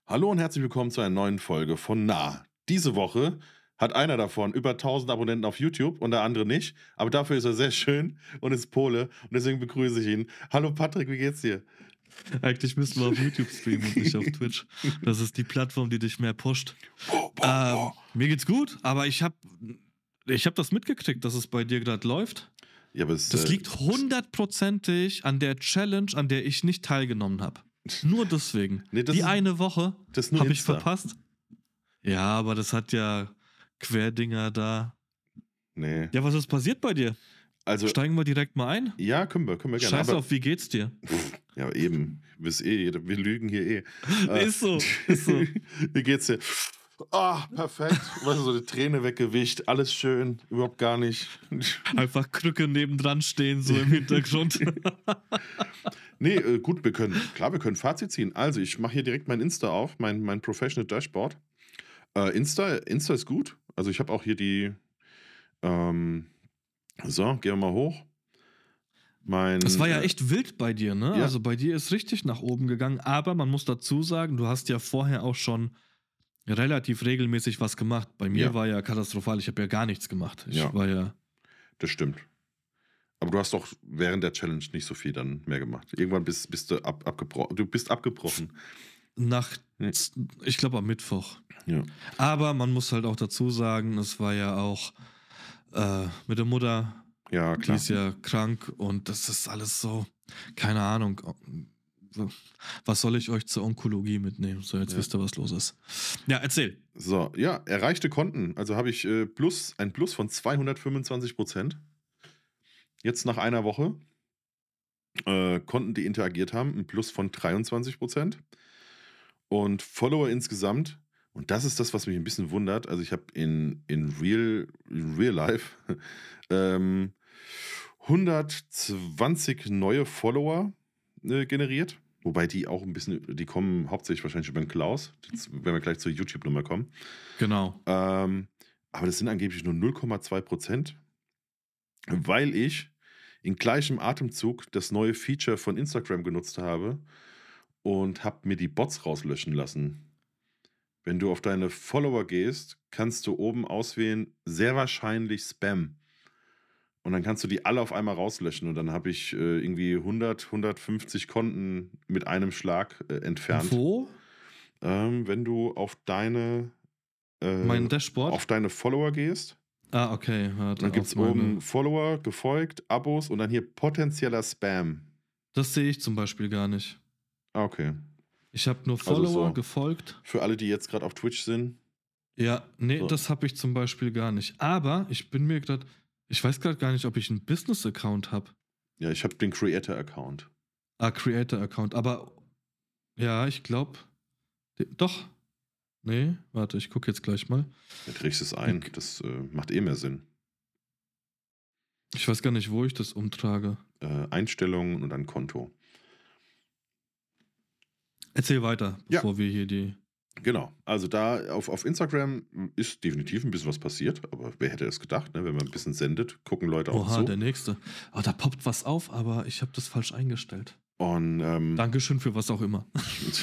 Hallo und herzlich willkommen zu einer neuen Folge von Nah. Diese Woche hat einer davon über 1000 Abonnenten auf YouTube und der andere nicht. Aber dafür ist er sehr schön und ist Pole und deswegen begrüße ich ihn. Hallo Patrick, wie geht's dir? Eigentlich müssten wir auf YouTube streamen und nicht auf Twitch. Das ist die Plattform, die dich mehr pusht. Mir geht's gut, aber ich hab das mitgekriegt, dass es bei dir gerade läuft. Ja, aber Das liegt hundertprozentig an der Challenge, an der ich nicht teilgenommen habe. Nur deswegen. Nee, das Die ist- eine Woche das ist nur habe ich Insta. verpasst. Ja, aber das hat ja Querdinger da. Nee. Ja, was ist passiert bei dir? Also, Steigen wir direkt mal ein? ja, können wir gerne. Scheiß Aber, auf, wie geht's dir? ja, eben. Wir lügen hier eh. Ist so, ist so. Wie geht's dir? Ah, perfekt. Weißt du, so eine Träne weggewischt, alles schön, überhaupt gar nicht. Einfach Krücke nebendran stehen, so im Hintergrund. Nee, gut, wir können Fazit ziehen. Also, ich mache hier direkt mein Insta auf, mein Professional Dashboard. Insta ist gut. Also, ich habe auch hier die, ähm, so, gehen wir mal hoch. Das war ja echt wild bei dir, ne? Ja. Also bei dir ist richtig nach oben gegangen, aber man muss dazu sagen, du hast ja vorher auch schon relativ regelmäßig was gemacht. Bei mir Ja. war ja katastrophal, ich habe ja gar nichts gemacht. Ich Ja. war ja. Das stimmt. Aber du hast doch während der Challenge nicht so viel dann mehr gemacht. Irgendwann bist du abgebrochen. Du bist abgebrochen. Nach, Nee. ich glaube am Mittwoch. Ja. Aber man muss halt auch dazu sagen, es war ja auch mit der Mutter, Ja, die klar. ist ja krank und das ist alles so, keine Ahnung. Was soll ich euch zur Onkologie mitnehmen? So, jetzt Ja. wisst ihr, was los ist. Ja, erzähl. So, ja, erreichte Konten. Also habe ich ein Plus von 225%. Jetzt nach einer Woche. Konten, die interagiert haben, ein Plus von 23%. Und Follower insgesamt, und das ist das, was mich ein bisschen wundert. Also ich habe in Real Life 120 neue Follower generiert. Wobei die auch ein bisschen, die kommen hauptsächlich wahrscheinlich über den Klaus. Jetzt werden wir gleich zur YouTube-Nummer kommen. Genau. Aber das sind angeblich nur 0,2%, weil ich in gleichem Atemzug das neue Feature von Instagram genutzt habe und habe mir die Bots rauslöschen lassen. Wenn du auf deine Follower gehst, kannst du oben auswählen, sehr wahrscheinlich Spam. Und dann kannst du die alle auf einmal rauslöschen. Und dann habe ich irgendwie 150 Konten mit einem Schlag entfernt. Wo? Wenn du auf deine Mein Dashboard? auf deine Follower gehst, Ah, okay. Warte, dann gibt es auf meine- oben Follower, gefolgt, Abos und dann hier potenzieller Spam. Das sehe ich zum Beispiel gar nicht. Ah, okay. Ich habe nur Also Follower, so. gefolgt. Für alle, die jetzt gerade auf Twitch sind. Ja, nee, So. das habe ich zum Beispiel gar nicht. Aber ich weiß gerade gar nicht, ob ich einen Business-Account habe. Ja, ich habe den Creator-Account. Ah, Creator-Account. Aber ja, ich glaube. Doch. Nee, warte, ich gucke jetzt gleich mal. Da trägst du es ein. Okay. Das macht eh mehr Sinn. Ich weiß gar nicht, wo ich das umtrage. Einstellungen und dann Konto. Erzähl weiter, Ja. bevor wir hier die. Genau. Also da auf Instagram ist definitiv ein bisschen was passiert. Aber wer hätte es gedacht, ne? Wenn man ein bisschen sendet, gucken Leute auch Oha, zu. der nächste. Oh, da poppt was auf, aber ich habe das falsch eingestellt. Und Dankeschön für was auch immer.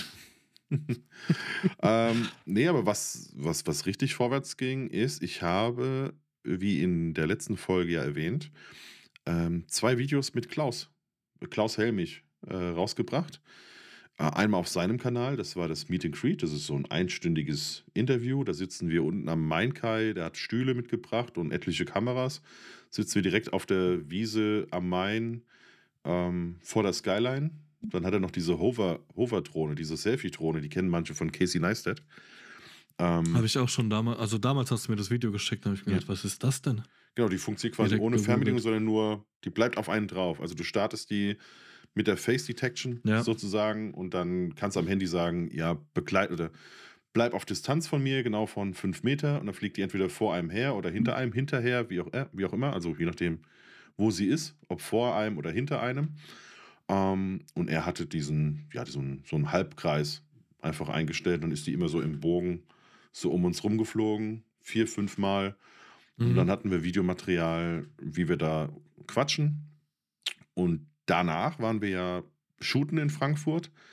nee, aber was richtig vorwärts ging, ist, ich habe, wie in der letzten Folge ja erwähnt, 2 Videos mit Klaus Helmich rausgebracht. Einmal auf seinem Kanal, das war das Meet and Greet, das ist so ein einstündiges Interview. Da sitzen wir unten am Main-Kai, der hat Stühle mitgebracht und etliche Kameras. Sitzen wir direkt auf der Wiese am Main vor der Skyline. Dann hat er noch diese Hover-Drohne, diese Selfie-Drohne, die kennen manche von Casey Neistat. Habe ich auch schon damals, also damals hast du mir das Video geschickt, da habe ich mir gedacht, was ist das denn? Genau, die funktioniert quasi Direkt ohne gegoogelt. Fernbedienung, sondern nur, die bleibt auf einen drauf. Also du startest die mit der Face Detection Ja. sozusagen und dann kannst du am Handy sagen, ja, oder bleib auf Distanz von mir, genau von 5 Meter, und dann fliegt die entweder vor einem her oder hinter einem, hinterher, wie auch immer, also je nachdem, wo sie ist, ob vor einem oder hinter einem. Und er hatte so einen Halbkreis einfach eingestellt und ist die immer so im Bogen so um uns rumgeflogen, 4, 5 Mal. Und dann hatten wir Videomaterial, wie wir da quatschen. Und danach waren wir ja shooten in Frankfurt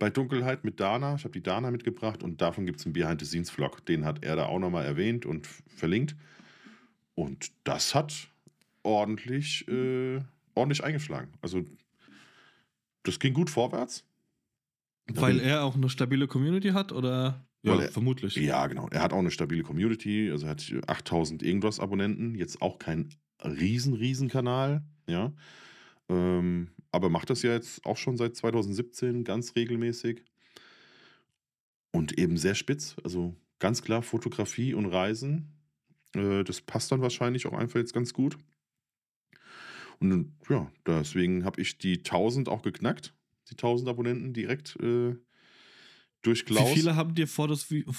bei Dunkelheit mit Dana. Ich habe die Dana mitgebracht und davon gibt es einen Behind-the-Scenes-Vlog. Den hat er da auch nochmal erwähnt und verlinkt. Und das hat ordentlich, ordentlich eingeschlagen. Also, das ging gut vorwärts. Weil er auch eine stabile Community hat, oder? Ja, Weil er, vermutlich. ja, genau. Er hat auch eine stabile Community. Also, er hat 8000 irgendwas Abonnenten. Jetzt auch kein riesen Kanal. Ja. Aber macht das ja jetzt auch schon seit 2017 ganz regelmäßig. Und eben sehr spitz. Also, ganz klar Fotografie und Reisen. Das passt dann wahrscheinlich auch einfach jetzt ganz gut. Und ja, deswegen habe ich die 1000 auch geknackt. Die 1000 Abonnenten direkt durch Wie Klaus. viele haben dir vor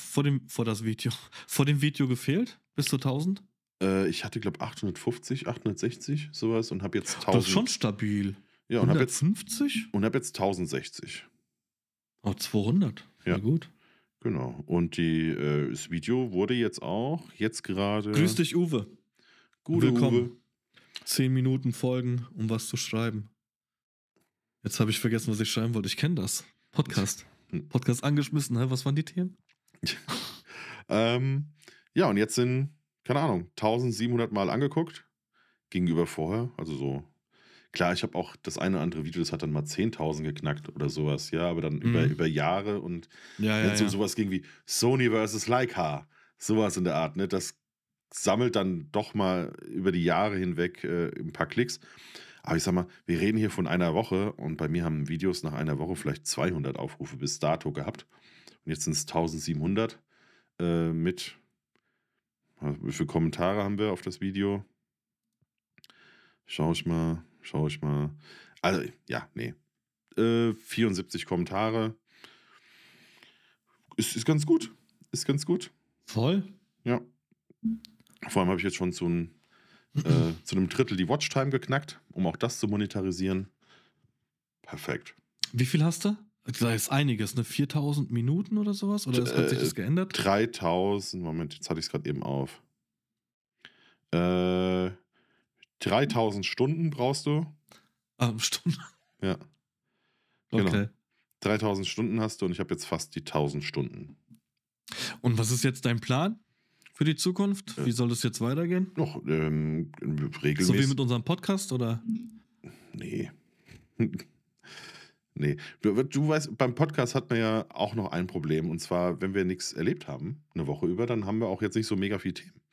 dem Video gefehlt? Bis zu 1000? Ich hatte, glaube ich, 850, 860, sowas und habe jetzt 1000. Das ist schon stabil. Ja, und habe jetzt 150? und habe jetzt 1060. Oh, 200. Ja. Ja, gut. Genau. Und das Video wurde jetzt gerade. Grüß dich, Uwe. Gute Willkommen. Uwe. 10 Minuten Folgen, um was zu schreiben. Jetzt habe ich vergessen, was ich schreiben wollte. Ich kenne das. Podcast. Podcast angeschmissen, hä? Was waren die Themen? Ja, und jetzt sind, keine Ahnung, 1700 Mal angeguckt. Gegenüber vorher. Also so. Klar, ich habe auch das eine oder andere Video, das hat dann mal 10.000 geknackt oder sowas, ja, aber dann über Jahre und Ja, wenn es um sowas ging wie Sony versus Leica, sowas in der Art, ne, das sammelt dann doch mal über die Jahre hinweg ein paar Klicks. Aber ich sag mal, wir reden hier von einer Woche und bei mir haben Videos nach einer Woche vielleicht 200 Aufrufe bis dato gehabt. Und jetzt sind es 1700 mit, wie viele Kommentare haben wir auf das Video? Schau ich mal. Also, ja, nee. 74 Kommentare. Ist ganz gut. Ist ganz gut. Voll. Ja. Vor allem habe ich jetzt schon zu einem Drittel die Watchtime geknackt, um auch das zu monetarisieren. Perfekt. Wie viel hast du? Da ist einiges, ne? 4000 Minuten oder sowas? Oder hat sich das geändert? 3000, Moment, jetzt hatte ich es gerade eben auf. 3000 Stunden brauchst du. Stunden. Ja. Genau. Okay. 3000 Stunden hast du und ich habe jetzt fast die 1000 Stunden. Und was ist jetzt dein Plan für die Zukunft? Wie soll das jetzt weitergehen? Noch regelmäßig. So wie mit unserem Podcast, oder? Nee. Nee. Du weißt, beim Podcast hat man ja auch noch ein Problem. Und zwar, wenn wir nichts erlebt haben, eine Woche über, dann haben wir auch jetzt nicht so mega viel Themen.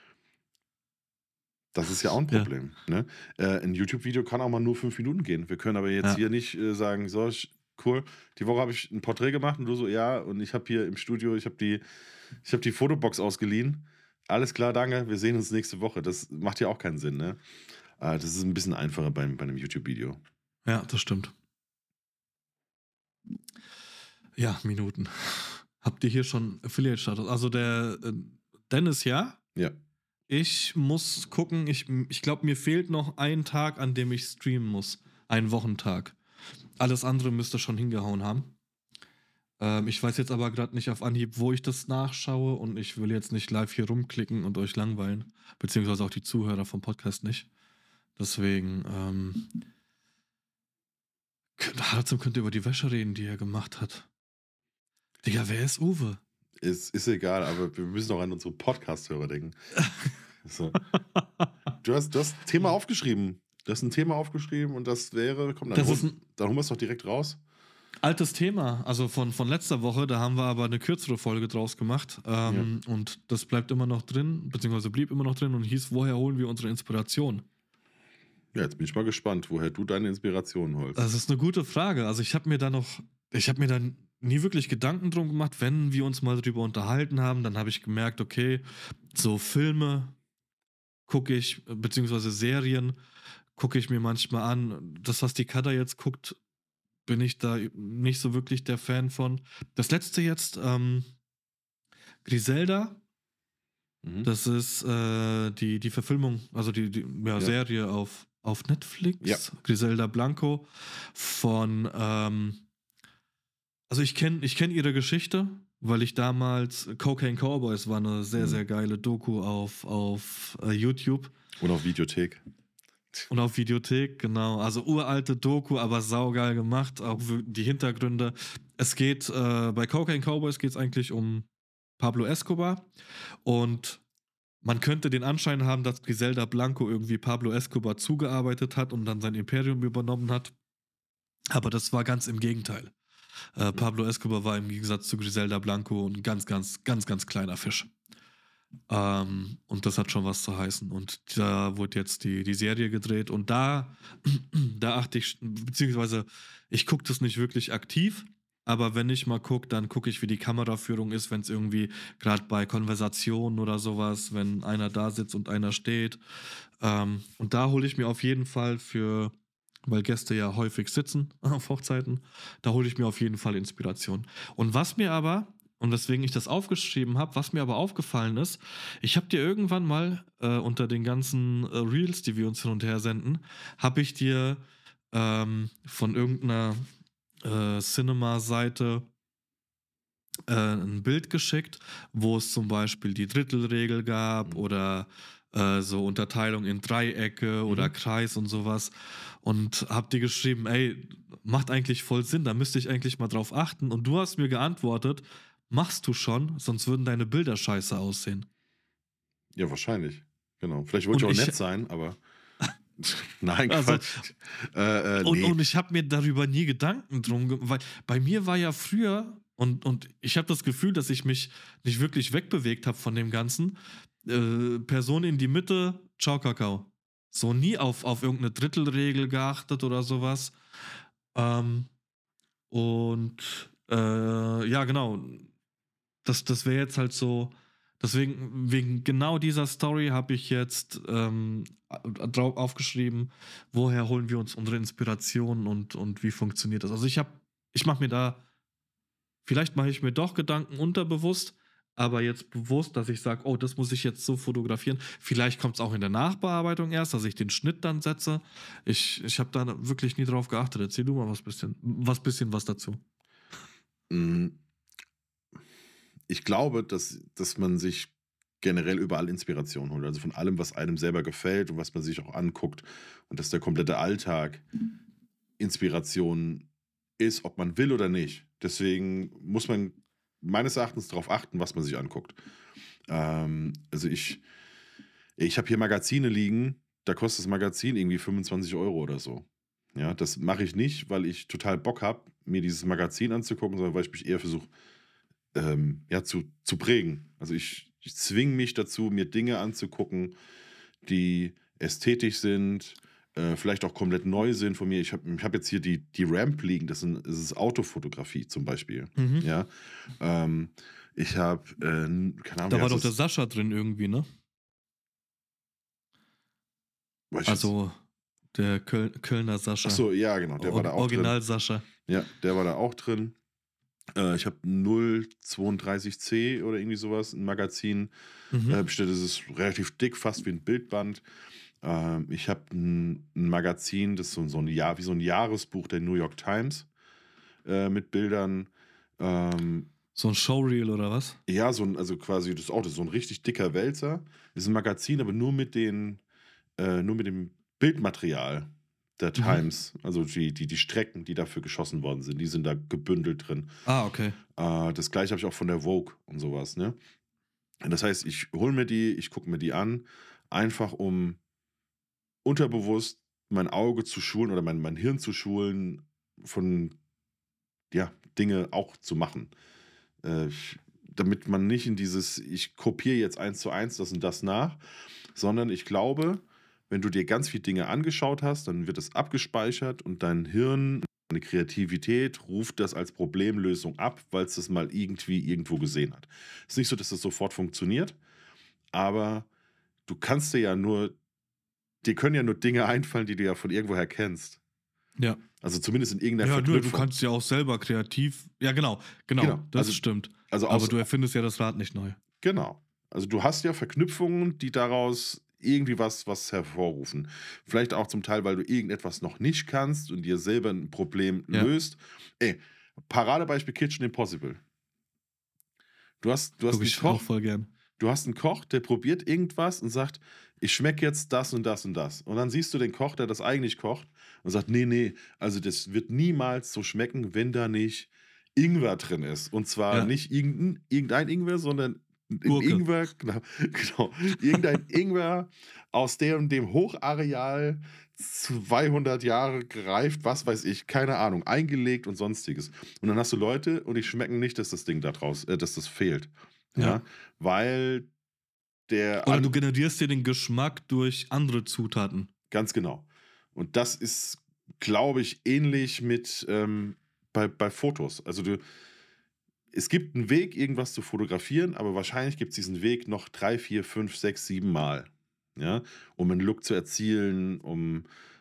Das ist ja auch ein Problem. Ja. Ne? Ein YouTube-Video kann auch mal nur 5 Minuten gehen. Wir können aber jetzt hier nicht sagen, so, cool, die Woche habe ich ein Porträt gemacht und du so, ja, und ich habe hier im Studio, ich habe die Fotobox ausgeliehen. Alles klar, danke, wir sehen uns nächste Woche. Das macht ja auch keinen Sinn, ne? Das ist ein bisschen einfacher bei einem YouTube-Video. Ja, das stimmt. Ja, Minuten. Habt ihr hier schon Affiliate-Status? Also der Dennis, ja? Ja. Ich muss gucken, ich glaube, mir fehlt noch ein Tag, an dem ich streamen muss. Ein Wochentag. Alles andere müsste schon hingehauen haben. Ich weiß jetzt aber gerade nicht auf Anhieb, wo ich das nachschaue und ich will jetzt nicht live hier rumklicken und euch langweilen. Beziehungsweise auch die Zuhörer vom Podcast nicht. Deswegen, Harzem könnte über die Wäsche reden, die er gemacht hat. Digga, wer ist Uwe? Ist egal, aber wir müssen auch an unsere Podcast-Hörer denken. So. Du hast ein Thema aufgeschrieben. Und das wäre, komm, dann holen wir es doch direkt raus. Altes Thema, also von letzter Woche, da haben wir aber eine kürzere Folge draus gemacht. Und das bleibt immer noch drin, beziehungsweise blieb immer noch drin und hieß, woher holen wir unsere Inspiration? Ja, jetzt bin ich mal gespannt, woher du deine Inspiration holst. Das ist eine gute Frage. Also ich habe mir da nie wirklich Gedanken drum gemacht, wenn wir uns mal drüber unterhalten haben, dann habe ich gemerkt, okay, so Filme gucke ich, beziehungsweise Serien gucke ich mir manchmal an. Das, was die Kada jetzt guckt, bin ich da nicht so wirklich der Fan von. Das letzte jetzt, Griselda, das ist die Verfilmung, also die Serie auf Netflix, Griselda Blanco von also ich kenn ihre Geschichte, weil ich damals Cocaine Cowboys war eine sehr, sehr geile Doku auf YouTube. Und auf Videothek. Und auf Videothek, genau. Also uralte Doku, aber saugeil gemacht. Auch die Hintergründe. es geht, bei Cocaine Cowboys geht es eigentlich um Pablo Escobar und man könnte den Anschein haben, dass Griselda Blanco irgendwie Pablo Escobar zugearbeitet hat und dann sein Imperium übernommen hat. Aber das war ganz im Gegenteil. Pablo Escobar war im Gegensatz zu Griselda Blanco ein ganz, ganz, ganz, ganz kleiner Fisch. Und das hat schon was zu heißen. Und da wurde jetzt die Serie gedreht und da achte ich, beziehungsweise ich gucke das nicht wirklich aktiv, aber wenn ich mal gucke, dann gucke ich, wie die Kameraführung ist, wenn es irgendwie gerade bei Konversationen oder sowas, wenn einer da sitzt und einer steht. Und da hole ich mir auf jeden Fall weil Gäste ja häufig sitzen auf Hochzeiten, da hole ich mir auf jeden Fall Inspiration. Und was mir aber, und weswegen ich das aufgeschrieben habe, was mir aber aufgefallen ist, ich habe dir irgendwann mal unter den ganzen Reels, die wir uns hin und her senden, habe ich dir von irgendeiner Cinema-Seite ein Bild geschickt, wo es zum Beispiel die Drittelregel gab oder so Unterteilung in Dreiecke oder Mhm. Kreis und sowas. Und hab dir geschrieben, ey, macht eigentlich voll Sinn, da müsste ich eigentlich mal drauf achten. Und du hast mir geantwortet, machst du schon, sonst würden deine Bilder scheiße aussehen. Ja, wahrscheinlich. Genau. Vielleicht wollte Und ich auch ich, nett sein, aber nein, also, Quatsch. und, Ne. und ich habe mir darüber nie Gedanken drum gemacht, weil bei mir war ja früher, und ich habe das Gefühl, dass ich mich nicht wirklich wegbewegt habe von dem Ganzen. Person in die Mitte, ciao, Kakao. So nie auf irgendeine Drittelregel geachtet oder sowas. Ähm, und ja, genau. Das wäre jetzt halt so. Deswegen, wegen genau dieser Story habe ich jetzt drauf aufgeschrieben, woher holen wir uns unsere Inspirationen und wie funktioniert das. Also ich mache mir da, vielleicht mache ich mir doch Gedanken unterbewusst, aber jetzt bewusst, dass ich sage, oh, das muss ich jetzt so fotografieren. Vielleicht kommt es auch in der Nachbearbeitung erst, dass ich den Schnitt dann setze. Ich habe da wirklich nie drauf geachtet. Erzähl du mal was dazu. Hm, ich glaube, dass man sich generell überall Inspiration holt, also von allem, was einem selber gefällt und was man sich auch anguckt und dass der komplette Alltag Inspiration ist, ob man will oder nicht. Deswegen muss man meines Erachtens darauf achten, was man sich anguckt. Also ich habe hier Magazine liegen, da kostet das Magazin irgendwie 25 € oder so. Ja, das mache ich nicht, weil ich total Bock habe, mir dieses Magazin anzugucken, sondern weil ich mich eher versuche, ja, zu prägen. Also ich zwinge mich dazu, mir Dinge anzugucken, die ästhetisch sind, vielleicht auch komplett neu sind von mir. Ich hab jetzt hier die Ramp liegen, das ist Autofotografie zum Beispiel. Mhm. Ja, ähm, ich habe, keine Ahnung, wie Da war heißt doch der das? Sascha drin irgendwie, ne? Weiß ich jetzt. Also der Kölner Ach Sascha. so, ja, genau, der war da auch drin. Original Sascha. Ja, der war da auch drin. Ich habe 032C oder irgendwie sowas, ein Magazin Mhm. bestellt. Das ist relativ dick, fast wie ein Bildband. Ich habe ein Magazin, das ist so ein Jahr, wie so ein Jahresbuch der New York Times mit Bildern. Ähm, So ein Showreel oder was? ja, also quasi das ist so ein richtig dicker Wälzer. Ist ein Magazin, aber nur mit dem Bildmaterial der Mhm. Times, also die Strecken, die dafür geschossen worden sind, die sind da gebündelt drin. Ah, okay. Das Gleiche habe ich auch von der Vogue und sowas, ne? Das heißt, ich hole mir die, ich gucke mir die an, einfach um unterbewusst mein Auge zu schulen oder mein Hirn zu schulen, von, ja, Dinge auch zu machen. Damit man nicht in dieses, ich kopiere jetzt eins zu eins das und das nach, sondern ich glaube, wenn du dir ganz viele Dinge angeschaut hast, dann wird es abgespeichert und dein Hirn, deine Kreativität ruft das als Problemlösung ab, weil es das mal irgendwie irgendwo gesehen hat. Es ist nicht so, dass das sofort funktioniert, aber du kannst dir können ja nur Dinge einfallen, die du ja von irgendwoher kennst. Ja. Also zumindest in irgendeiner Ja, nö, du Verknüpfung. kannst ja auch selber kreativ. Ja, genau, Genau, genau, das stimmt. also Aber aus, du erfindest ja das Rad nicht neu. genau. Also du hast ja Verknüpfungen, die daraus irgendwie was hervorrufen. Vielleicht auch zum Teil, weil du irgendetwas noch nicht kannst und dir selber ein Problem Ja, löst. Ey, Paradebeispiel Kitchen Impossible. Du hast gucke einen ich auch Koch, voll gern. du hast einen Koch, der probiert irgendwas und sagt, ich schmecke jetzt das und das und das. Und dann siehst du den Koch, der das eigentlich kocht und sagt, nee, nee, also das wird niemals so schmecken, wenn da nicht Ingwer drin ist. Und zwar Ja, nicht irgendein Ingwer, sondern ein Gurke. Ingwer, genau, genau, irgendein Ingwer aus dem Hochareal 200 Jahre gereift, was weiß ich, keine Ahnung, eingelegt und sonstiges. Und dann hast du Leute und die schmecken nicht, dass das Ding da draus, dass das fehlt. Ja. Ja, weil der Oder du an, generierst dir den Geschmack durch andere Zutaten. ganz genau. Und das ist, glaube ich, ähnlich mit bei Fotos. Also es gibt einen Weg, irgendwas zu fotografieren, aber wahrscheinlich gibt es diesen Weg noch 3, 4, 5, 6, 7 Mal. Ja, um einen Look zu erzielen, um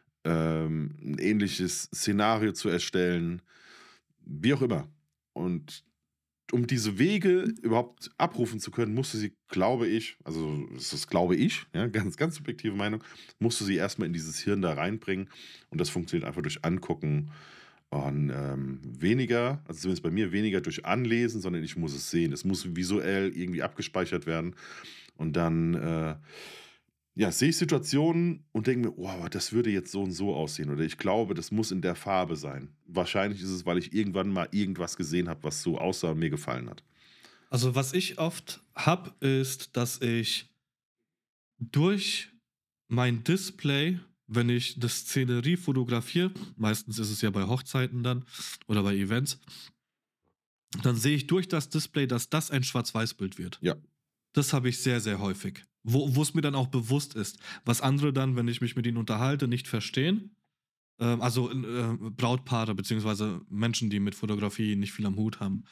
'n ähnliches Szenario zu erstellen, wie auch immer. Und um diese Wege überhaupt abrufen zu können, musst du sie, glaube ich, also das ist, glaube ich, ja, ganz, ganz subjektive Meinung, musst du sie erstmal in dieses Hirn da reinbringen. Und das funktioniert einfach durch Angucken und weniger, also zumindest bei mir, weniger durch Anlesen, sondern ich muss es sehen. Es muss visuell irgendwie abgespeichert werden. Und dann ja, sehe ich Situationen und denke mir: „Oh, aber das würde jetzt so und so aussehen“ oder „ich glaube, das muss in der Farbe sein.“ Wahrscheinlich ist es, weil ich irgendwann mal irgendwas gesehen habe, was so aussah und mir gefallen hat. Also, was ich oft habe, ist, dass ich durch mein Display, wenn ich das Szenerie fotografiere, meistens ist es ja bei Hochzeiten dann oder bei Events, dann sehe ich durch das Display, dass das ein Schwarz-Weiß-Bild wird. Ja. Das habe ich sehr, sehr häufig. Wo es mir dann auch bewusst ist, was andere dann, wenn ich mich mit ihnen unterhalte, nicht verstehen. Also Brautpaare beziehungsweise Menschen, die mit Fotografie nicht viel am Hut haben.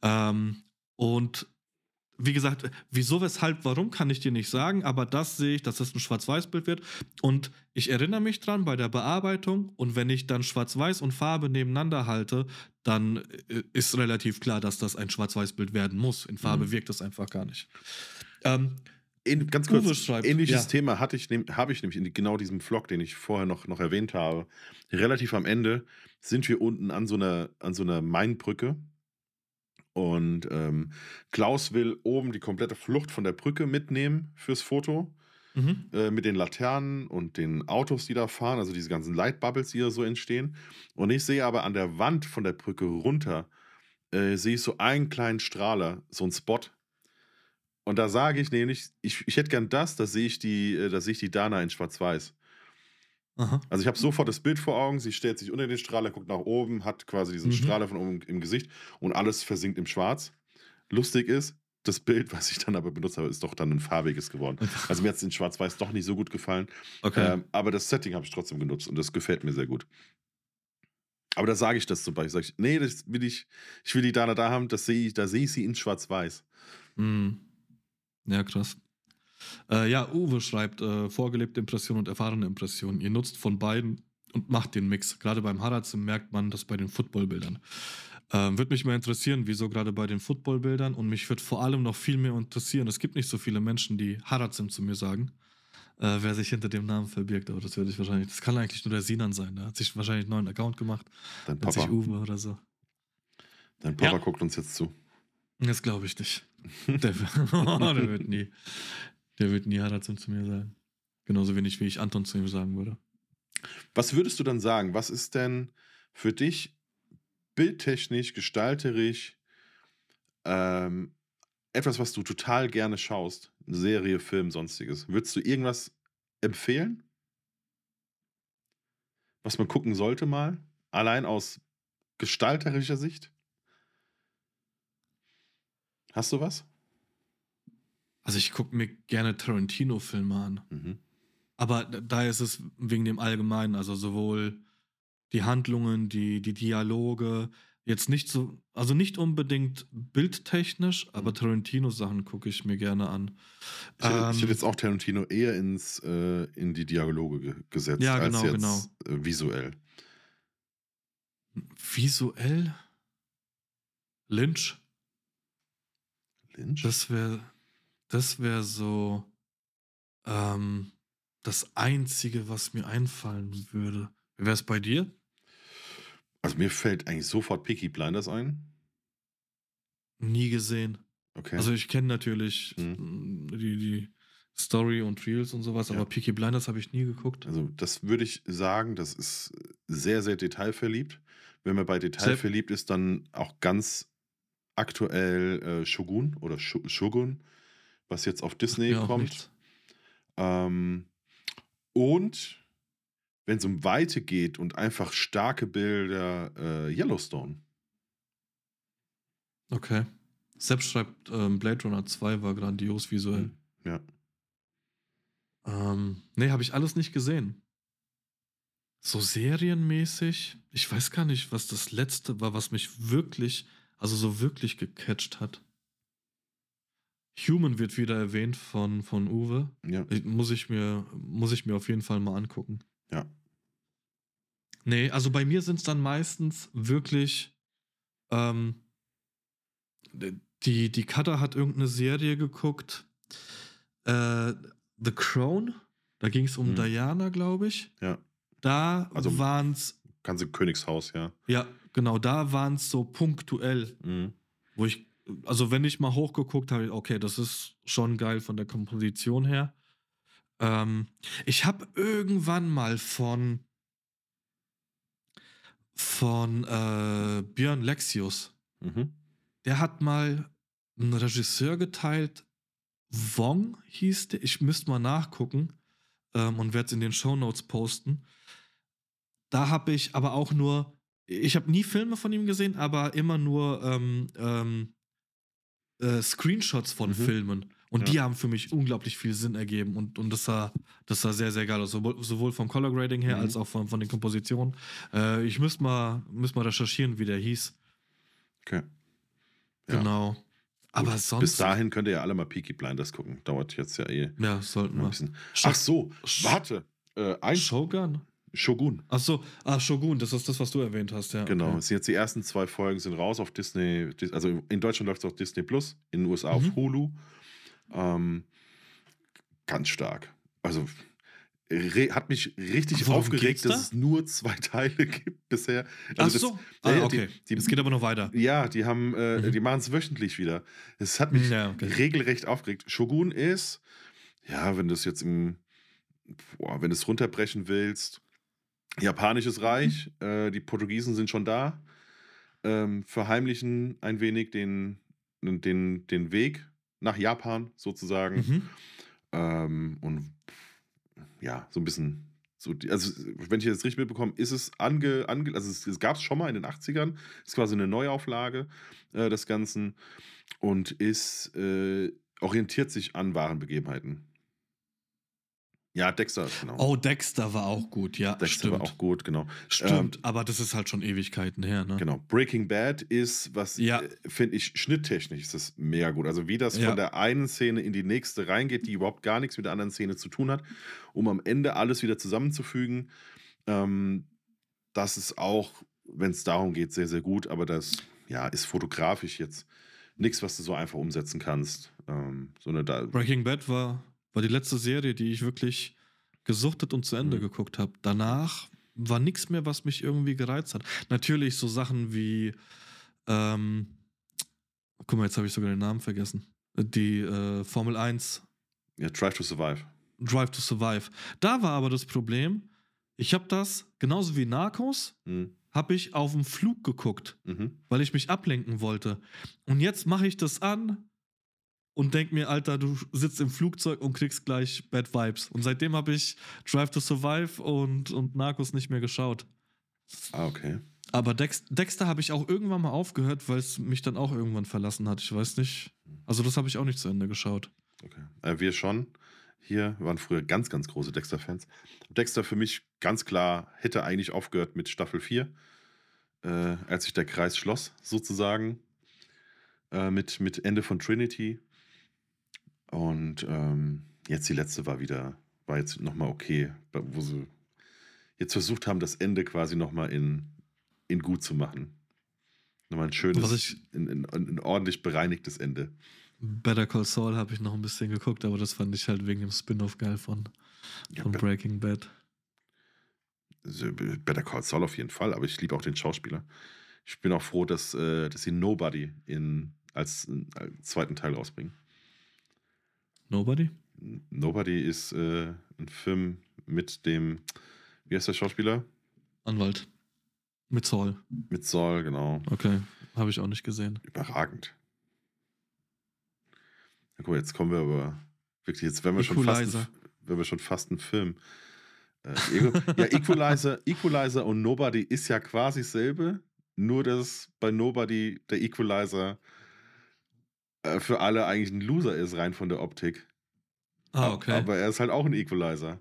Und wie gesagt, wieso, weshalb, warum, kann ich dir nicht sagen, aber das sehe ich, dass das ein Schwarz-Weiß-Bild wird. Und ich erinnere mich dran bei der Bearbeitung und wenn ich dann Schwarz-Weiß und Farbe nebeneinander halte, dann ist relativ klar, dass das ein Schwarz-Weiß-Bild werden muss. In Farbe Mhm. wirkt das einfach gar nicht. Ähm, Ganz Uwe kurz, schreibt, ähnliches ja. Thema habe ich nämlich in genau diesem Vlog, den ich vorher noch erwähnt habe. Relativ am Ende sind wir unten an so 'ner Mainbrücke und Klaus will oben die komplette Flucht von der Brücke mitnehmen fürs Foto, Mhm. mit den Laternen und den Autos, die da fahren, also diese ganzen Light-Bubbles, die da so entstehen. Und ich sehe aber an der Wand von der Brücke runter, sehe ich so einen kleinen Strahler, so 'n Spot. Und da sage ich nämlich: „Ich hätte gern das“, da sehe ich die Dana in Schwarz-Weiß. Aha. Also, ich habe sofort das Bild vor Augen, sie stellt sich unter den Strahler, guckt nach oben, hat quasi diesen Mhm. Strahler von oben im Gesicht und alles versinkt im Schwarz. Lustig ist, das Bild, was ich dann aber benutzt habe, ist doch dann 'n farbiges geworden. Also, mir hat's in Schwarz-Weiß doch nicht so gut gefallen, Okay. aber das Setting habe ich trotzdem genutzt und das gefällt mir sehr gut. Aber da sage ich das zum Beispiel, sage ich: „Ne, das will ich will die Dana da haben, da sehe ich sie in Schwarz-Weiß.“ Mhm. Ja, krass. Ja, Uwe schreibt, vorgelebte Impression und erfahrene Impression. Ihr nutzt von beiden und macht den Mix. Gerade beim Harazim merkt man das bei den Footballbildern. Würde mich mal interessieren, wieso gerade bei den Footballbildern und mich würde vor allem noch viel mehr interessieren. Es gibt nicht so viele Menschen, die Harazim zu mir sagen, wer sich hinter dem Namen verbirgt, aber das werde ich wahrscheinlich, das kann eigentlich nur der Sinan sein. Der hat sich wahrscheinlich einen neuen Account gemacht, Dein nennt sich Papa Uwe oder so. dein Papa Ja, guckt uns jetzt zu. das glaube ich nicht. Der, der wird nie. Der wird nie Harazim zu mir sagen. Genauso wenig wie ich Anton zu ihm sagen würde. Was würdest du dann sagen? Was ist denn für dich bildtechnisch, gestalterisch, ähm, etwas, was du total gerne schaust? Serie, Film, Sonstiges. Würdest du irgendwas empfehlen, was man gucken sollte mal? Allein aus gestalterischer Sicht? Hast du was? Also ich gucke mir gerne Tarantino-Filme an. Mhm. Aber da ist es wegen dem Allgemeinen, also sowohl die Handlungen, die Dialoge, jetzt nicht so, also nicht unbedingt bildtechnisch, aber Mhm. Tarantino-Sachen gucke ich mir gerne an. Ich hätte Ähm, jetzt auch Tarantino eher in die Dialoge gesetzt, ja, als genau, genau. jetzt visuell. Visuell Lynch, Lynch? das wäre so ähm, das Einzige, was mir einfallen würde. Wie wäre es bei dir? Also mir fällt eigentlich sofort Peaky Blinders ein. Nie gesehen. Okay. Also, ich kenne natürlich, Mhm. die Story und Reels und sowas, Ja. aber Peaky Blinders habe ich nie geguckt. Also, das würde ich sagen, das ist sehr, sehr detailverliebt. wenn man bei Detail Sel verliebt ist, dann auch ganz aktuell Shogun oder Shogun, was jetzt auf sagt Disney mir auch kommt. nichts. Ähm, und wenn es um Weite geht und einfach starke Bilder, Yellowstone. Okay. Sepp schreibt, Blade Runner 2 war grandios visuell. Ja. Ne, habe ich alles nicht gesehen. So serienmäßig, ich weiß gar nicht, was das letzte war, was mich wirklich, also so wirklich gecatcht hat. Human wird wieder erwähnt von Uwe. Ja. Muss ich mir auf jeden Fall mal angucken. Ja. Nee, also bei mir sind es dann meistens wirklich, ähm, die Cutter hat irgendeine Serie geguckt. Äh, The Crown, da ging es um Mhm. Diana, glaube ich. Ja. Da Also waren es, ganze Königshaus, ja. ja, genau, da waren es so punktuell, Mhm. wo ich, also wenn ich mal hochgeguckt habe, okay, das ist schon geil von der Komposition her. Ich habe irgendwann mal von Björn Lexius, Mhm. der hat mal einen Regisseur geteilt, Wong hieß der, ich müsste mal nachgucken, und werde es in den Shownotes posten. Da habe ich aber auch nur, ich habe nie Filme von ihm gesehen, aber immer nur Screenshots von Mhm. Filmen. Und Ja. die haben für mich unglaublich viel Sinn ergeben. Und das sah sehr, sehr geil aus. Sowohl vom Color Grading her Mhm. als auch von den Kompositionen. Ich müsste mal recherchieren, wie der hieß. Okay. Ja. Genau. Gut. Aber Bis sonst. dahin könnt ihr ja alle mal Peaky Blinders gucken. Dauert jetzt ja Ja, sollten noch ein wir. bisschen. Ach so, warte. Shogun? Shogun. Ach so, Shogun, das ist das, was du erwähnt hast, ja. Genau. Okay. Es sind jetzt die ersten 2 Folgen sind raus auf Disney. Also in Deutschland läuft es auf Disney Plus, in den USA auf Mhm. Hulu. Ganz stark. Also hat mich richtig Worum aufgeregt, geht's da? dass es nur 2 Teile gibt bisher. Ach Also so. ja, Okay. Es geht aber noch weiter. ja, die haben, Mhm. die machen es wöchentlich wieder. Es hat mich Ja, okay. regelrecht aufgeregt. Shogun ist, ja, wenn du es jetzt wenn du es runterbrechen willst, japanisches Reich, die Portugiesen sind schon da, verheimlichen ein wenig den Weg nach Japan sozusagen. Mhm. Und ja, so ein bisschen so, also wenn ich das richtig mitbekomme, ist es also es gab es schon mal in den 80ern, ist quasi eine Neuauflage des Ganzen und orientiert sich an wahren Begebenheiten. Ja, Dexter, genau. Oh, Dexter war auch gut, ja, Dexter war stimmt. auch gut, genau. Stimmt, aber das ist halt schon Ewigkeiten her, ne? Genau. Breaking Bad ist, Ja, finde ich, schnitttechnisch ist das mega gut. Also wie das von ja. der einen Szene in die nächste reingeht, die überhaupt gar nichts mit der anderen Szene zu tun hat, um am Ende alles wieder zusammenzufügen. Das ist auch, wenn es darum geht, sehr, sehr gut, aber das ja, ist fotografisch jetzt nichts, was du so einfach umsetzen kannst. Sondern Breaking Bad war die letzte Serie, die ich wirklich gesuchtet und zu Ende Mhm. geguckt habe. Danach war nichts mehr, was mich irgendwie gereizt hat. Natürlich so Sachen wie, guck mal, jetzt habe ich sogar den Namen vergessen. Die Formel 1 ja, Drive to Survive. Drive to Survive. Da war aber das Problem, ich habe das, genauso wie Narcos, Mhm. habe ich auf dem Flug geguckt, Mhm. weil ich mich ablenken wollte. Und jetzt mache ich das an und denk mir, Alter, du sitzt im Flugzeug und kriegst gleich Bad Vibes. Und seitdem habe ich Drive to Survive und Narcos nicht mehr geschaut. Ah, okay. Aber Dexter habe ich auch irgendwann mal aufgehört, weil es mich dann auch irgendwann verlassen hat. Ich weiß nicht. Also das habe ich auch nicht zu Ende geschaut. Okay. Wir schon. Hier waren früher ganz, ganz große Dexter-Fans. Dexter für mich ganz klar hätte eigentlich aufgehört mit Staffel 4, als sich der Kreis schloss, sozusagen, mit Ende von Trinity. Und jetzt die letzte war jetzt nochmal okay, wo sie jetzt versucht haben, das Ende quasi nochmal in gut zu machen. Nochmal ein Was schönes, ich ein ordentlich bereinigtes Ende. Better Call Saul habe ich noch ein bisschen geguckt, aber das fand ich halt wegen dem Spin-off geil von Ja, Breaking Bad. Better Call Saul auf jeden Fall, aber ich liebe auch den Schauspieler. Ich bin auch froh, dass sie Nobody als zweiten Teil rausbringen. Nobody? Nobody ist ein Film mit dem, wie heißt der Schauspieler? Anwalt. Mit Zoll. Mit Saul, genau. Okay, habe ich auch nicht gesehen. Überragend. Na gut, jetzt kommen wir aber wirklich, jetzt Equalizer. wenn wir schon fast ein Film. Ja, Equalizer und Nobody ist ja quasi dasselbe, nur dass bei Nobody der Equalizer für alle eigentlich ein Loser ist, rein von der Optik. Okay. Aber er ist halt auch ein Equalizer.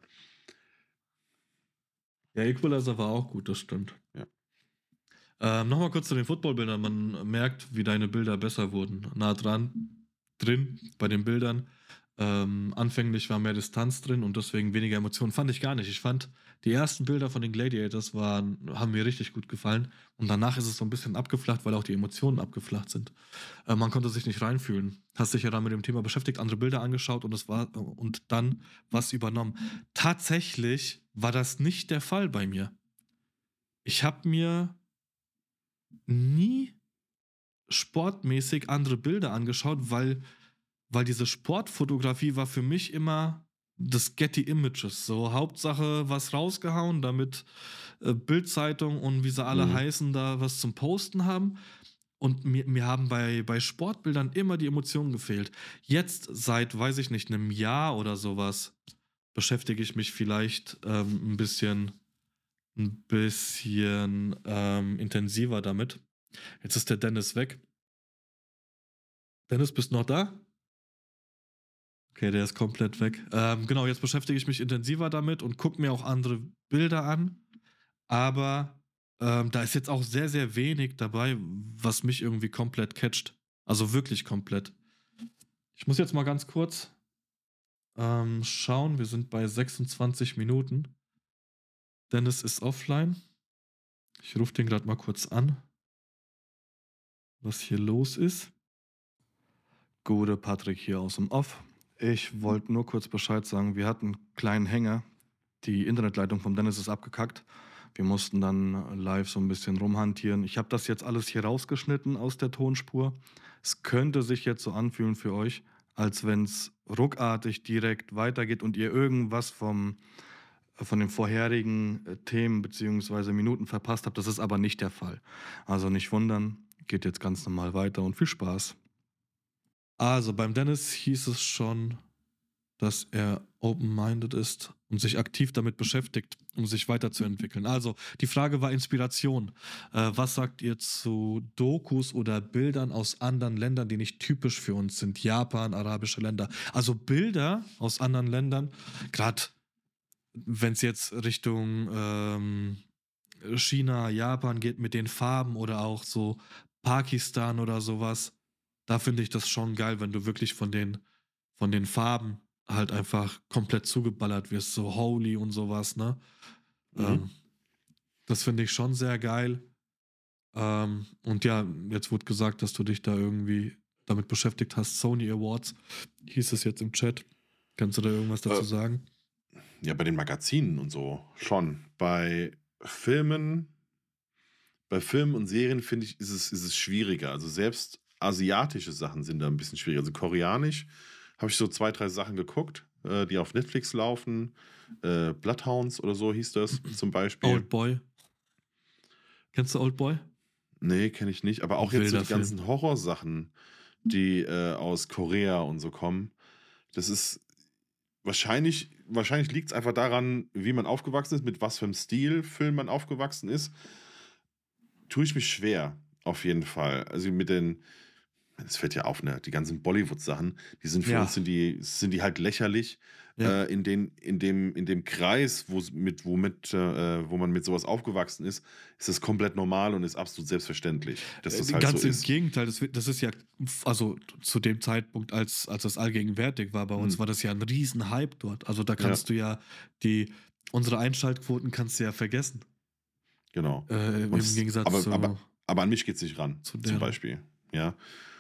Ja, Equalizer war auch gut, das stimmt. Ja. Nochmal kurz zu den Footballbildern. Man merkt, wie deine Bilder besser wurden. Nah drin bei den Bildern. Anfänglich war mehr Distanz drin und deswegen weniger Emotionen. Fand ich gar nicht. Ich fand, die ersten Bilder von den Gladiators haben mir richtig gut gefallen. Und danach ist es so ein bisschen abgeflacht, weil auch die Emotionen abgeflacht sind. Man konnte sich nicht reinfühlen. Hast dich ja dann mit dem Thema beschäftigt, andere Bilder angeschaut und dann was übernommen. Tatsächlich war das nicht der Fall bei mir. Ich habe mir nie sportmäßig andere Bilder angeschaut, weil diese Sportfotografie war für mich immer das Getty Images. So, Hauptsache was rausgehauen, damit Bild-Zeitung und wie sie alle heißen, da was zum Posten haben. Und mir haben bei Sportbildern immer die Emotionen gefehlt. Jetzt, seit, weiß ich nicht, einem Jahr oder sowas, beschäftige ich mich vielleicht ein bisschen intensiver damit. Jetzt ist der Dennis weg. Dennis, bist du noch da? Okay, der ist komplett weg. Genau, jetzt beschäftige ich mich intensiver damit und gucke mir auch andere Bilder an. Aber da ist jetzt auch sehr, sehr wenig dabei, was mich irgendwie komplett catcht. Also wirklich komplett. Ich muss jetzt mal ganz kurz schauen. Wir sind bei 26 Minuten. Dennis ist offline. Ich rufe den gerade mal kurz an, was hier los ist. Gute Patrick hier aus dem Off. Ich wollte nur kurz Bescheid sagen, wir hatten einen kleinen Hänger. Die Internetleitung vom Dennis ist abgekackt. Wir mussten dann live so ein bisschen rumhantieren. Ich habe das jetzt alles hier rausgeschnitten aus der Tonspur. Es könnte sich jetzt so anfühlen für euch, als wenn es ruckartig direkt weitergeht und ihr irgendwas von den vorherigen Themen bzw. Minuten verpasst habt. Das ist aber nicht der Fall. Also nicht wundern, geht jetzt ganz normal weiter und viel Spaß. Also beim Dennis hieß es schon, dass er open-minded ist und sich aktiv damit beschäftigt, um sich weiterzuentwickeln. Also die Frage war Inspiration. Was sagt ihr zu Dokus oder Bildern aus anderen Ländern, die nicht typisch für uns sind? Japan, arabische Länder. Also Bilder aus anderen Ländern, gerade wenn es jetzt Richtung China, Japan geht mit den Farben oder auch so Pakistan oder sowas, da finde ich das schon geil, wenn du wirklich von den Farben halt einfach komplett zugeballert wirst, so holy und sowas, ne? Das finde ich schon sehr geil. Und ja, jetzt wurde gesagt, dass du dich da irgendwie damit beschäftigt hast. Sony Awards hieß es jetzt im Chat. Kannst du da irgendwas dazu sagen? Ja, bei den Magazinen und so schon. Bei Filmen und Serien finde ich, ist es schwieriger. Also selbst asiatische Sachen sind da ein bisschen schwieriger. Also koreanisch habe ich so 2, 3 Sachen geguckt, die auf Netflix laufen. Bloodhounds oder so hieß das zum Beispiel. Oldboy. Kennst du Oldboy? Nee, kenne ich nicht. Aber auch jetzt so die Film. ganzen Horrorsachen, die aus Korea und so kommen. Das ist wahrscheinlich liegt es einfach daran, wie man aufgewachsen ist, mit was für einem Stilfilm man aufgewachsen ist. Tue ich mich schwer, auf jeden Fall. Also mit den, es fällt ja auf, ne, die ganzen Bollywood-Sachen, die sind für Ja. uns sind die halt lächerlich. Ja. In dem Kreis, wo man mit sowas aufgewachsen ist es komplett normal und ist absolut selbstverständlich, dass das halt Ganz so im ist. Gegenteil, das ist ja, also zu dem Zeitpunkt, als das allgegenwärtig war, bei uns war das ja ein Riesen-Hype dort. Also da kannst du ja unsere Einschaltquoten kannst du ja vergessen. Genau. Im Gegensatz aber an mich geht es nicht ran, zum Beispiel. Ja.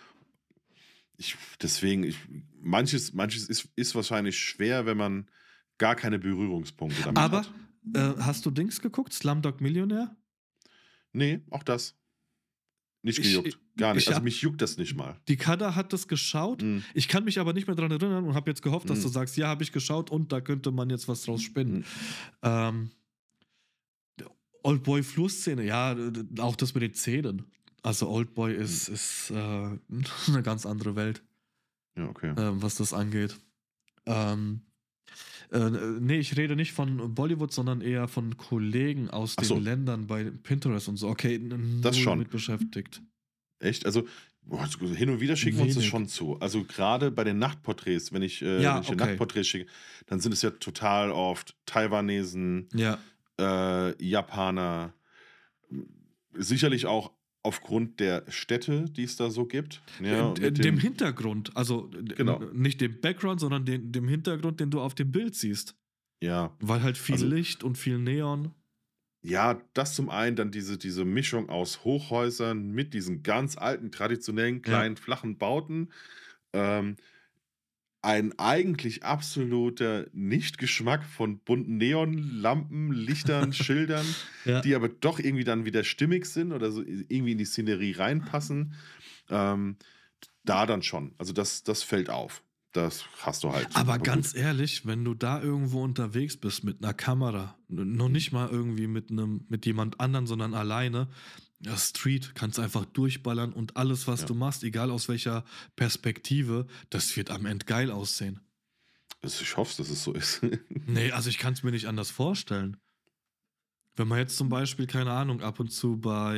Manches ist wahrscheinlich schwer, wenn man gar keine Berührungspunkte damit hat. Aber hast du Dings geguckt? Slumdog Millionär? Nee, auch das. Nicht gejuckt. Gar nicht. Also mich juckt das nicht mal. Die Kada hat das geschaut. Ich kann mich aber nicht mehr daran erinnern und habe jetzt gehofft, dass du sagst, ja, habe ich geschaut und da könnte man jetzt was draus spinnen. Oldboy-Flussszene, ja, auch das mit den Zähnen. Also Oldboy ist eine ganz andere Welt, Ja, okay. was das angeht. Ähm, nee, ich rede nicht von Bollywood, sondern eher von Kollegen aus Ach den so, Ländern bei Pinterest und so. Okay, das null schon. mit beschäftigt. Echt? Also, boah, so hin und wieder schicken wir uns das Wenig. schon zu. Also, gerade bei den Nachtporträts, wenn Ja, ich dir okay. Nachtporträts schicke, dann sind es ja total oft Taiwanesen, Ja. Japaner, sicherlich auch aufgrund der Städte, die es da so gibt, ja, mit Dem den Hintergrund, also genau, nicht dem Background, sondern dem Hintergrund, den du auf dem Bild siehst. ja. Weil halt viel Also, Licht und viel Neon. ja, das zum einen, dann diese Mischung aus Hochhäusern mit diesen ganz alten, traditionellen, Ja. kleinen, flachen Bauten. Ähm, ein eigentlich absoluter Nichtgeschmack von bunten Neonlampen, Lichtern, Schildern, Ja. die aber doch irgendwie dann wieder stimmig sind oder so irgendwie in die Szenerie reinpassen. Ähm, da dann schon. Also das fällt auf. Das hast du halt. Aber Aber gut. ganz ehrlich, wenn du da irgendwo unterwegs bist mit einer Kamera, noch Hm, nicht mal irgendwie mit jemand anderen, sondern alleine, ja, Street, kannst einfach durchballern und alles, was ja. du machst, egal aus welcher Perspektive, das wird am Ende geil aussehen. Also ich hoffe, dass es so ist. Nee, also ich kann es mir nicht anders vorstellen. Wenn man jetzt zum Beispiel, keine Ahnung, ab und zu bei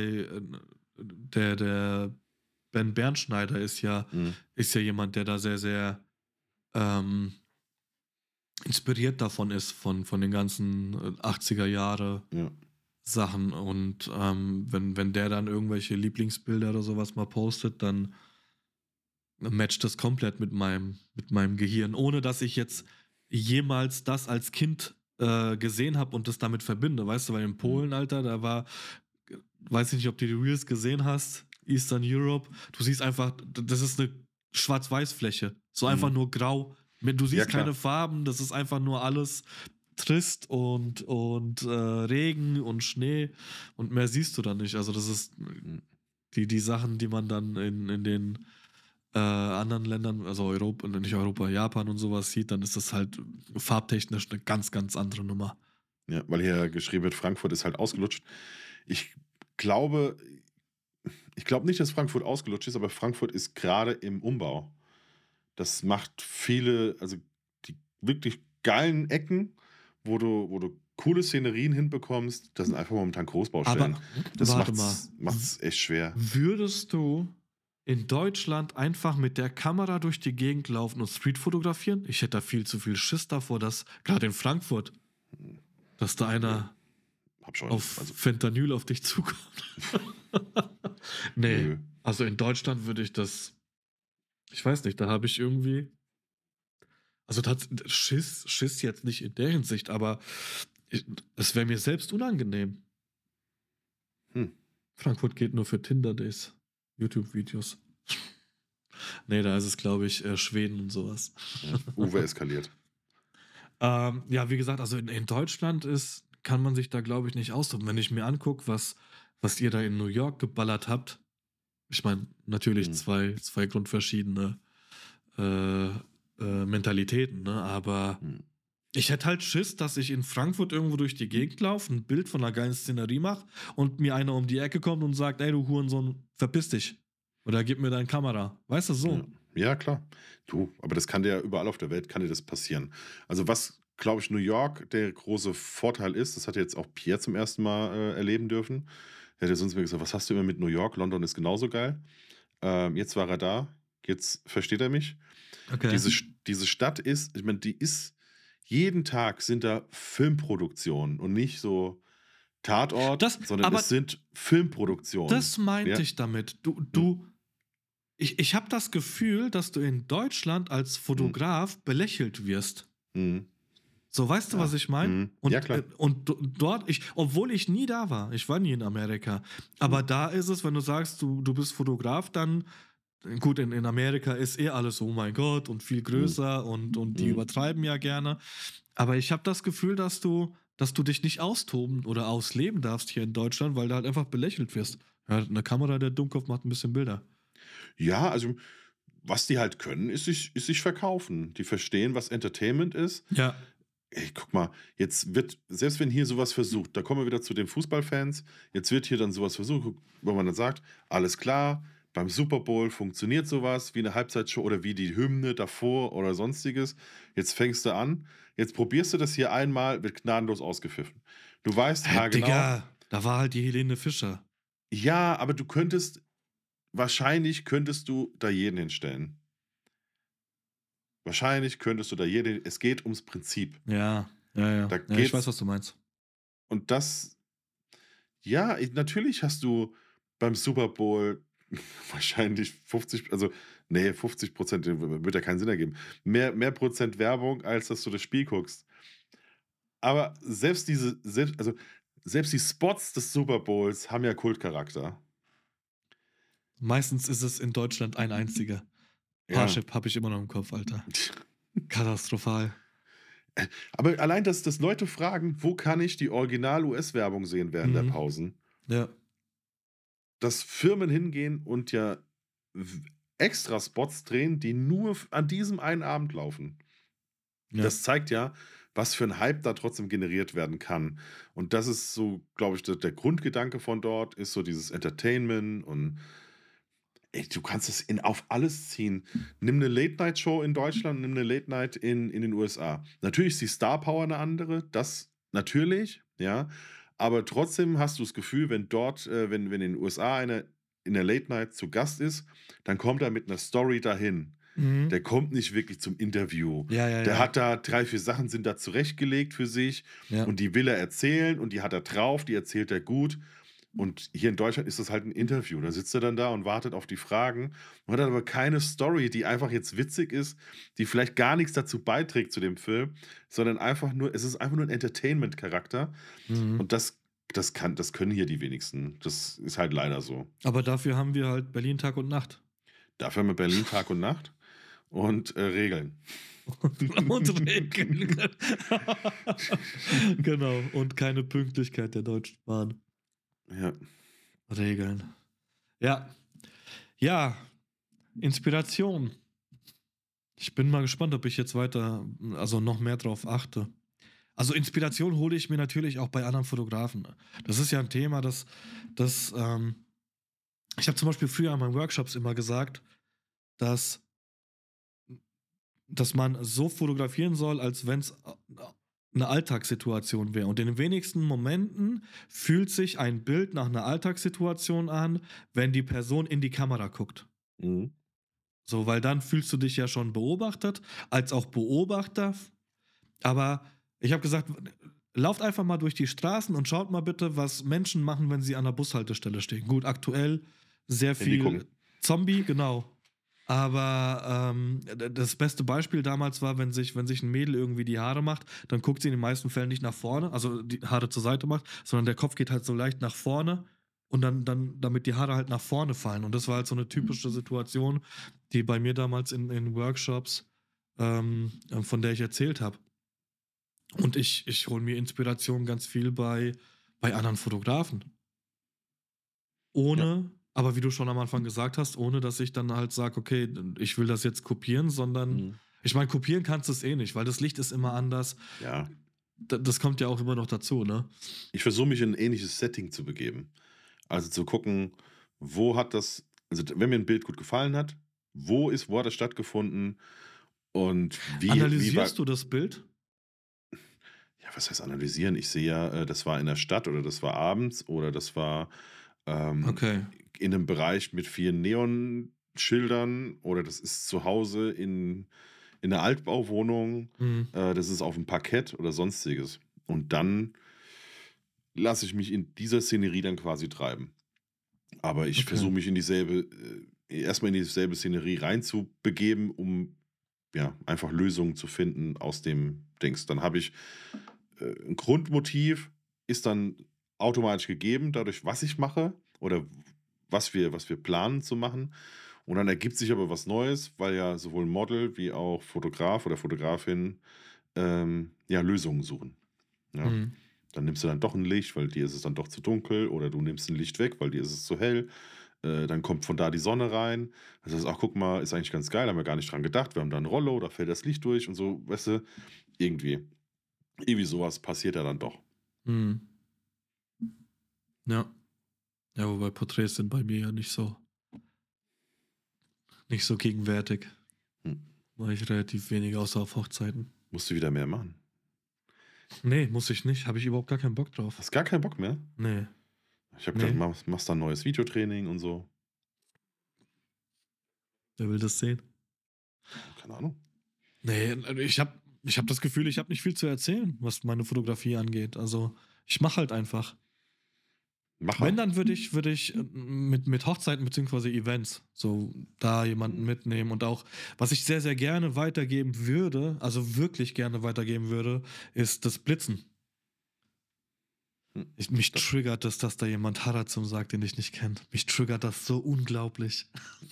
der Ben Bernschneider Hm, ist ja jemand, der da sehr, sehr ähm, inspiriert davon ist, von den ganzen 80er Jahre ja. Sachen. Und wenn der dann irgendwelche Lieblingsbilder oder sowas mal postet, dann matcht das komplett mit meinem Gehirn, ohne dass ich jetzt jemals das als Kind gesehen habe und das damit verbinde. Weißt du, weil in Hm, Polen, Alter, da war, weiß ich nicht, ob du die Reels gesehen hast, Eastern Europe, du siehst einfach, das ist eine Schwarz-Weiß-Fläche. So einfach hm. nur grau. Du Ja, siehst keine klar. Farben, das ist einfach nur alles trist und Regen und Schnee und mehr siehst du da nicht. Also das ist Hm. die Sachen, die man dann in den anderen Ländern, also Europa, nicht Europa, Japan und sowas sieht, dann ist das halt farbtechnisch eine ganz, ganz andere Nummer. Ja, weil hier geschrieben wird, Frankfurt ist halt ausgelutscht. Ich glaube ich glaube nicht, dass Frankfurt ausgelutscht ist, aber Frankfurt ist gerade im Umbau. Das macht viele also, die wirklich geilen Ecken, wo du coole Szenerien hinbekommst, das sind einfach momentan Großbaustellen. Aber Das warte mal, macht's echt schwer. würdest du in Deutschland einfach mit der Kamera durch die Gegend laufen und Street fotografieren? Ich hätte da viel zu viel Schiss davor, dass gerade in Frankfurt, dass da Nö, einer habe ich auch auf nicht. Also, Fentanyl auf dich zukommt. Nee, nö. also in Deutschland würde ich das, ich weiß nicht, da habe ich irgendwie, also Schiss jetzt nicht in der Hinsicht, aber es wäre mir selbst unangenehm. Hm, Frankfurt geht nur für Tinder-Days, YouTube-Videos. Nee, da ist es, glaube ich, Schweden und sowas. ja. Uwe eskaliert. Ja, wie gesagt, also in Deutschland kann man sich da, glaube ich, nicht austoben. Wenn ich mir angucke, was ihr da in New York geballert habt, ich meine, natürlich Hm, zwei grundverschiedene äh, Mentalitäten, ne? Aber hm. ich hätte halt Schiss, dass ich in Frankfurt irgendwo durch die Gegend laufe, ein Bild von einer geilen Szenerie mache und mir einer um die Ecke kommt und sagt, ey, du Hurensohn, verpiss dich. Oder gib mir deine Kamera. Weißt du, Ja. so. Ja, klar. Du, aber das kann dir ja überall auf der Welt kann dir das passieren. Also, was, glaube ich, New York der große Vorteil ist, das hat jetzt auch Pierre zum ersten Mal, erleben dürfen. Er hat ja sonst immer gesagt: „Was hast du immer mit New York? London ist genauso geil.“ jetzt war er da, jetzt versteht er mich. Okay. Diese Stadt ist ich meine, die ist jeden Tag sind da Filmproduktionen und nicht so Tatort, sondern Aber es sind Filmproduktionen. das meinte Ja, ich damit. ja, Ich habe das Gefühl, dass du in Deutschland als mhm, Fotograf belächelt wirst. mhm, So, weißt du, was ja, ich meine? mhm, ja Und, klar, dort, obwohl ich nie da war, ich war nie in Amerika, mhm, aber da ist es, wenn du sagst, du bist Fotograf, dann, gut, in Amerika ist eh alles, oh mein Gott, und viel mhm, größer und die mhm. übertreiben ja gerne. Aber ich habe das Gefühl, dass du dich nicht austoben oder ausleben darfst hier in Deutschland, weil du halt einfach belächelt wirst. Ja, eine Kamera, der Dummkopf macht ein bisschen Bilder. Ja, also, was die halt können, ist sich verkaufen. Die verstehen, was Entertainment ist. Ja, ey, guck mal, jetzt wird, selbst wenn hier sowas versucht, da kommen wir wieder zu den Fußballfans, jetzt wird hier dann sowas versucht, wo man dann sagt, alles klar, beim Super Bowl funktioniert sowas wie eine Halbzeitshow oder wie die Hymne davor oder sonstiges. Jetzt fängst du an, jetzt probierst du das hier einmal, wird gnadenlos ausgepfiffen. Du weißt haargenau, Digga, da war halt die Helene Fischer. ja, aber du könntest, wahrscheinlich könntest du da jeden hinstellen. Wahrscheinlich könntest du da jeden, es geht ums Prinzip. Ja, ja, ja. Da Ja, ich weiß, geht's, was du meinst. und das, ja, natürlich hast du beim Super Bowl wahrscheinlich 50, also, nee, 50%, wird ja keinen Sinn ergeben. Mehr Prozent Werbung, als dass du das Spiel guckst. Aber selbst die Spots des Super Bowls haben ja Kultcharakter. Meistens ist es in Deutschland ein einziger. Ja. Parship habe ich immer noch im Kopf, Alter. Katastrophal. Aber allein, dass Leute fragen: „Wo kann ich die Original-US-Werbung sehen während der Mhm. Pausen?“ Ja. Dass Firmen hingehen und ja extra Spots drehen, die nur an diesem einen Abend laufen. Ja. Das zeigt ja, was für ein Hype da trotzdem generiert werden kann. Und das ist so, glaube ich, der Grundgedanke von dort, ist so dieses Entertainment und ey, du kannst es auf alles ziehen. Nimm eine Late-Night-Show in Deutschland, nimm eine Late-Night in den USA. Natürlich ist die Star Power eine andere, das natürlich, ja. Aber trotzdem hast du das Gefühl, wenn dort, wenn in den USA einer in der Late-Night zu Gast ist, dann kommt er mit einer Story dahin. Mhm. Der kommt nicht wirklich zum Interview. Ja, ja, Der ja. hat da 3 4 Sachen sind da zurechtgelegt für sich Ja. und die will er erzählen und die hat er drauf, die erzählt er gut. Und hier in Deutschland ist das halt ein Interview. Da sitzt er dann da und wartet auf die Fragen und hat aber keine Story, die einfach jetzt witzig ist, die vielleicht gar nichts dazu beiträgt zu dem Film, sondern einfach nur, es ist einfach nur ein Entertainment-Charakter. Mhm. Und das können hier die wenigsten. Das ist halt leider so. Aber dafür haben wir halt Berlin Tag und Nacht. Dafür haben wir Berlin Tag und Nacht und Regeln. Und Regeln. Genau. Und keine Pünktlichkeit der Deutschen Bahn. Ja. Regeln. Ja. Ja. Inspiration. Ich bin mal gespannt, ob ich jetzt weiter, also noch mehr drauf achte. Also Inspiration hole ich mir natürlich auch bei anderen Fotografen. Das ist ja ein Thema, das ich habe zum Beispiel früher an meinen Workshops immer gesagt, dass, dass man so fotografieren soll, als wenn es eine Alltagssituation wäre. Und in den wenigsten Momenten fühlt sich ein Bild nach einer Alltagssituation an, wenn die Person in die Kamera guckt. Mhm. So, weil dann fühlst du dich ja schon beobachtet, als auch Beobachter. Aber ich habe gesagt, lauft einfach mal durch die Straßen und schaut mal bitte, was Menschen machen, wenn sie an der Bushaltestelle stehen. Gut, aktuell sehr Handy viel gucken. Zombie, genau. Aber das beste Beispiel damals war, wenn sich ein Mädel irgendwie die Haare macht, dann guckt sie in den meisten Fällen nicht nach vorne, also die Haare zur Seite macht, sondern der Kopf geht halt so leicht nach vorne und dann damit die Haare halt nach vorne fallen. Und das war halt so eine typische Situation, die bei mir damals in Workshops, von der ich erzählt habe. Und ich hole mir Inspiration ganz viel bei anderen Fotografen. Ja. Aber wie du schon am Anfang gesagt hast, ohne dass ich dann halt sage, okay, ich will das jetzt kopieren, sondern Mhm. ich meine, kopieren kannst du es eh nicht, weil das Licht ist immer anders. Ja. Das kommt ja auch immer noch dazu, ne? Ich versuche mich in ein ähnliches Setting zu begeben. Also zu gucken, wo hat das, also wenn mir ein Bild gut gefallen hat, wo hat das stattgefunden und wie war, Analysierst du das Bild? ja, was heißt analysieren? Ich sehe ja, das war in der Stadt oder das war abends oder das war ähm, Okay. in einem Bereich mit vielen Neonschildern oder das ist zu Hause in 'ner Altbauwohnung, Mhm. das ist auf dem Parkett oder Sonstiges. Und dann lasse ich mich in dieser Szenerie dann quasi treiben. Aber ich Okay. versuche mich in dieselbe erst in dieselbe Szenerie reinzubegeben, um, ja, einfach Lösungen zu finden aus dem Dings. Dann habe ich 'n Grundmotiv ist dann automatisch gegeben, dadurch, was ich mache oder was wir planen zu machen. Und dann ergibt sich aber was Neues, weil ja sowohl Model wie auch Fotograf oder Fotografin, ja, Lösungen suchen, ja. Mhm. Dann nimmst du dann doch ein Licht, weil dir ist es dann doch zu dunkel oder du nimmst ein Licht weg, weil dir ist es zu hell. Dann kommt von da die Sonne rein. Dann sagst du: „Ach, guck mal, ist eigentlich ganz geil, haben wir gar nicht dran gedacht. Wir haben da 'n Rollo, da fällt das Licht durch“ und so, weißt du, irgendwie. Irgendwie sowas passiert ja dann doch. Hm. Ja. Ja, wobei Porträts sind bei mir ja nicht so gegenwärtig. Hm. Mache ich relativ wenig, außer auf Hochzeiten. Musst du wieder mehr machen. Nee, muss ich nicht. Habe ich überhaupt gar keinen Bock drauf. Hast gar keinen Bock mehr? Nee. Ich habe Nee. gedacht, machst da ein neues Videotraining und so. Wer will das sehen? Keine Ahnung. Nee, ich hab das Gefühl, ich habe nicht viel zu erzählen, was meine Fotografie angeht. Also, ich mache halt einfach. Macher. Wenn, dann würde ich mit Hochzeiten bzw. Events so da jemanden mitnehmen und auch, was ich sehr, sehr gerne weitergeben würde, also wirklich gerne weitergeben würde, ist das Blitzen. Hm. Mich triggert es, dass da jemand Harazum sagt, den ich nicht kenne. Mich triggert das so unglaublich.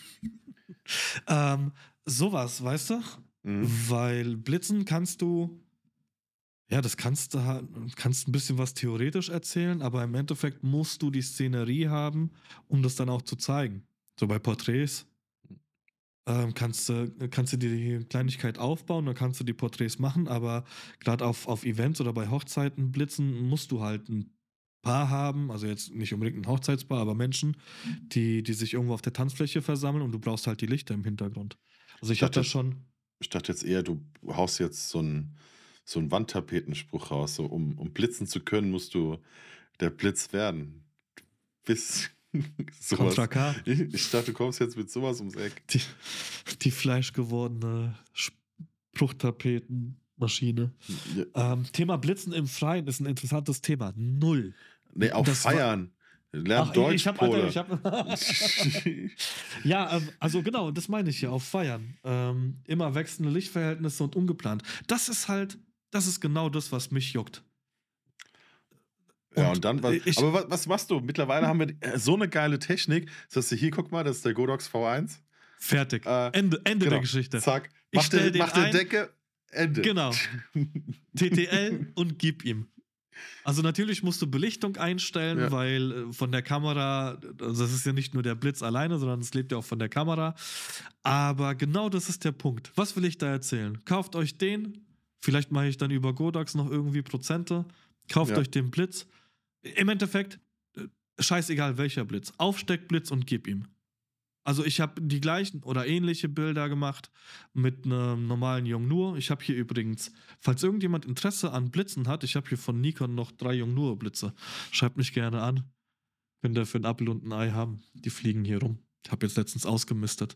Sowas, weißt du? Mhm. Weil Blitzen kannst du, ja, das kannst ein bisschen was theoretisch erzählen, aber im Endeffekt musst du die Szenerie haben, um das dann auch zu zeigen. So bei Porträts kannst du dir die Kleinigkeit aufbauen, dann kannst du die Porträts machen, aber gerade auf Events oder bei Hochzeiten blitzen musst du halt ein Paar haben, also jetzt nicht unbedingt ein Hochzeitspaar, aber Menschen, die sich irgendwo auf der Tanzfläche versammeln und du brauchst halt die Lichter im Hintergrund. Also Ich ich habe dachte da jetzt, schon. ich dachte jetzt eher, du haust jetzt so einen Wandtapetenspruch raus. So, um blitzen zu können, musst du der Blitz werden. Bis Contra sowas. K, Ich dachte, du kommst jetzt mit sowas ums Eck. die fleischgewordene Spruchtapetenmaschine. Ja. Thema Blitzen im Freien ist ein interessantes Thema. Null. Nee, auch Das war. feiern. Lern Ach, Deutsch, Alter, Pole. Ja, also genau, das meine ich ja, auf Feiern. Immer wechselnde Lichtverhältnisse und ungeplant. Das ist genau das, was mich juckt. Ja, Und und dann, ich, aber was machst du? Mittlerweile haben wir so eine geile Technik. Das heißt, hier, guck mal, das ist der Godox V1. fertig. Äh, Ende der genau, Geschichte. zack. Ich stell den Mach der ein, Decke, Ende. genau, TTL und gib ihm. Also natürlich musst du Belichtung einstellen, Ja. weil von der Kamera, also das ist ja nicht nur der Blitz alleine, sondern es lebt ja auch von der Kamera. Aber genau das ist der Punkt. Was will ich da erzählen? Kauft euch den, vielleicht mache ich dann über Godox noch irgendwie Prozente. Kauft Ja. euch den Blitz. Im Endeffekt, scheißegal welcher Blitz. Aufsteckblitz und gib ihm. Also ich habe die gleichen oder ähnliche Bilder gemacht mit einem normalen Yongnuo. Ich habe hier übrigens, falls irgendjemand Interesse an Blitzen hat, ich habe hier von Nikon noch 3 Yongnuo-Blitze. Schreibt mich gerne an. Könnt ihr für ein Apfel und ein Ei haben. Die fliegen hier rum. Ich habe jetzt letztens ausgemistet.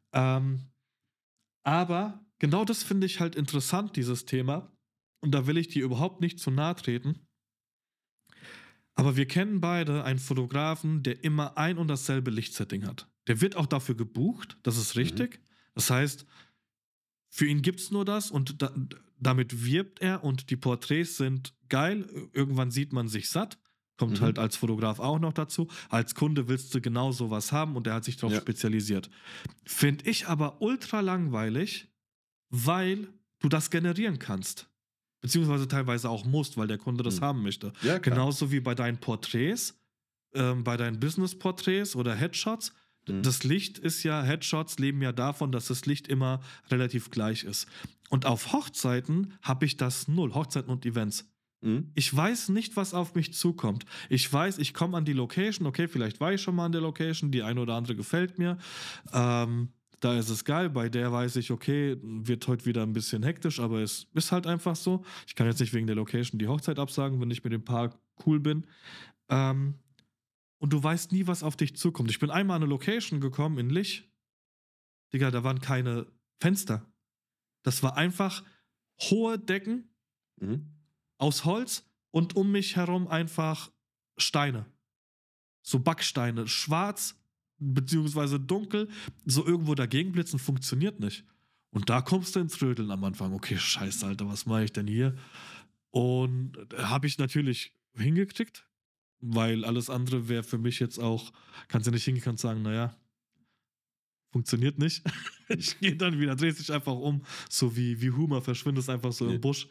Aber genau das finde ich halt interessant, dieses Thema. Und da will ich dir überhaupt nicht zu nahe treten. Aber wir kennen beide einen Fotografen, der immer ein und dasselbe Lichtsetting hat. Der wird auch dafür gebucht, das ist richtig. Das heißt, für ihn gibt es nur das und damit wirbt er und die Porträts sind geil. Irgendwann sieht man sich satt. Kommt halt als Fotograf auch noch dazu. Als Kunde willst du genau sowas haben und er hat sich darauf spezialisiert. Finde ich aber ultra langweilig, weil du das generieren kannst. Beziehungsweise teilweise auch musst, weil der Kunde das haben möchte. Ja, klar. Genauso wie bei deinen Porträts, bei deinen Business-Porträts oder Headshots. Das Licht ist ja, Headshots leben ja davon, dass das Licht immer relativ gleich ist. Und auf Hochzeiten habe ich das null. Hochzeiten und Events. Ich weiß nicht, was auf mich zukommt. Ich weiß, ich komme an die Location. Okay, vielleicht war ich schon mal an der Location. Die eine oder andere gefällt mir. Da ist es geil. Bei der weiß ich, okay, wird heute wieder ein bisschen hektisch, aber es ist halt einfach so. Ich kann jetzt nicht wegen der Location die Hochzeit absagen, wenn ich mit dem Paar cool bin. Und du weißt nie, was auf dich zukommt. Ich bin einmal an eine Location gekommen in Lich. Digga, da waren keine Fenster. Das war einfach hohe Decken aus Holz und um mich herum einfach Steine. So Backsteine, schwarz beziehungsweise dunkel, so irgendwo dagegen blitzen, funktioniert nicht. Und da kommst du ins Rödeln am Anfang. Okay, scheiße, Alter, was mache ich denn hier? Und habe ich natürlich hingekriegt, weil alles andere wäre für mich jetzt auch, kannst du nicht hingehen und sagen, naja, funktioniert nicht. Ich gehe dann wieder, drehst dich einfach um, so wie Humor, verschwindest einfach so im Busch.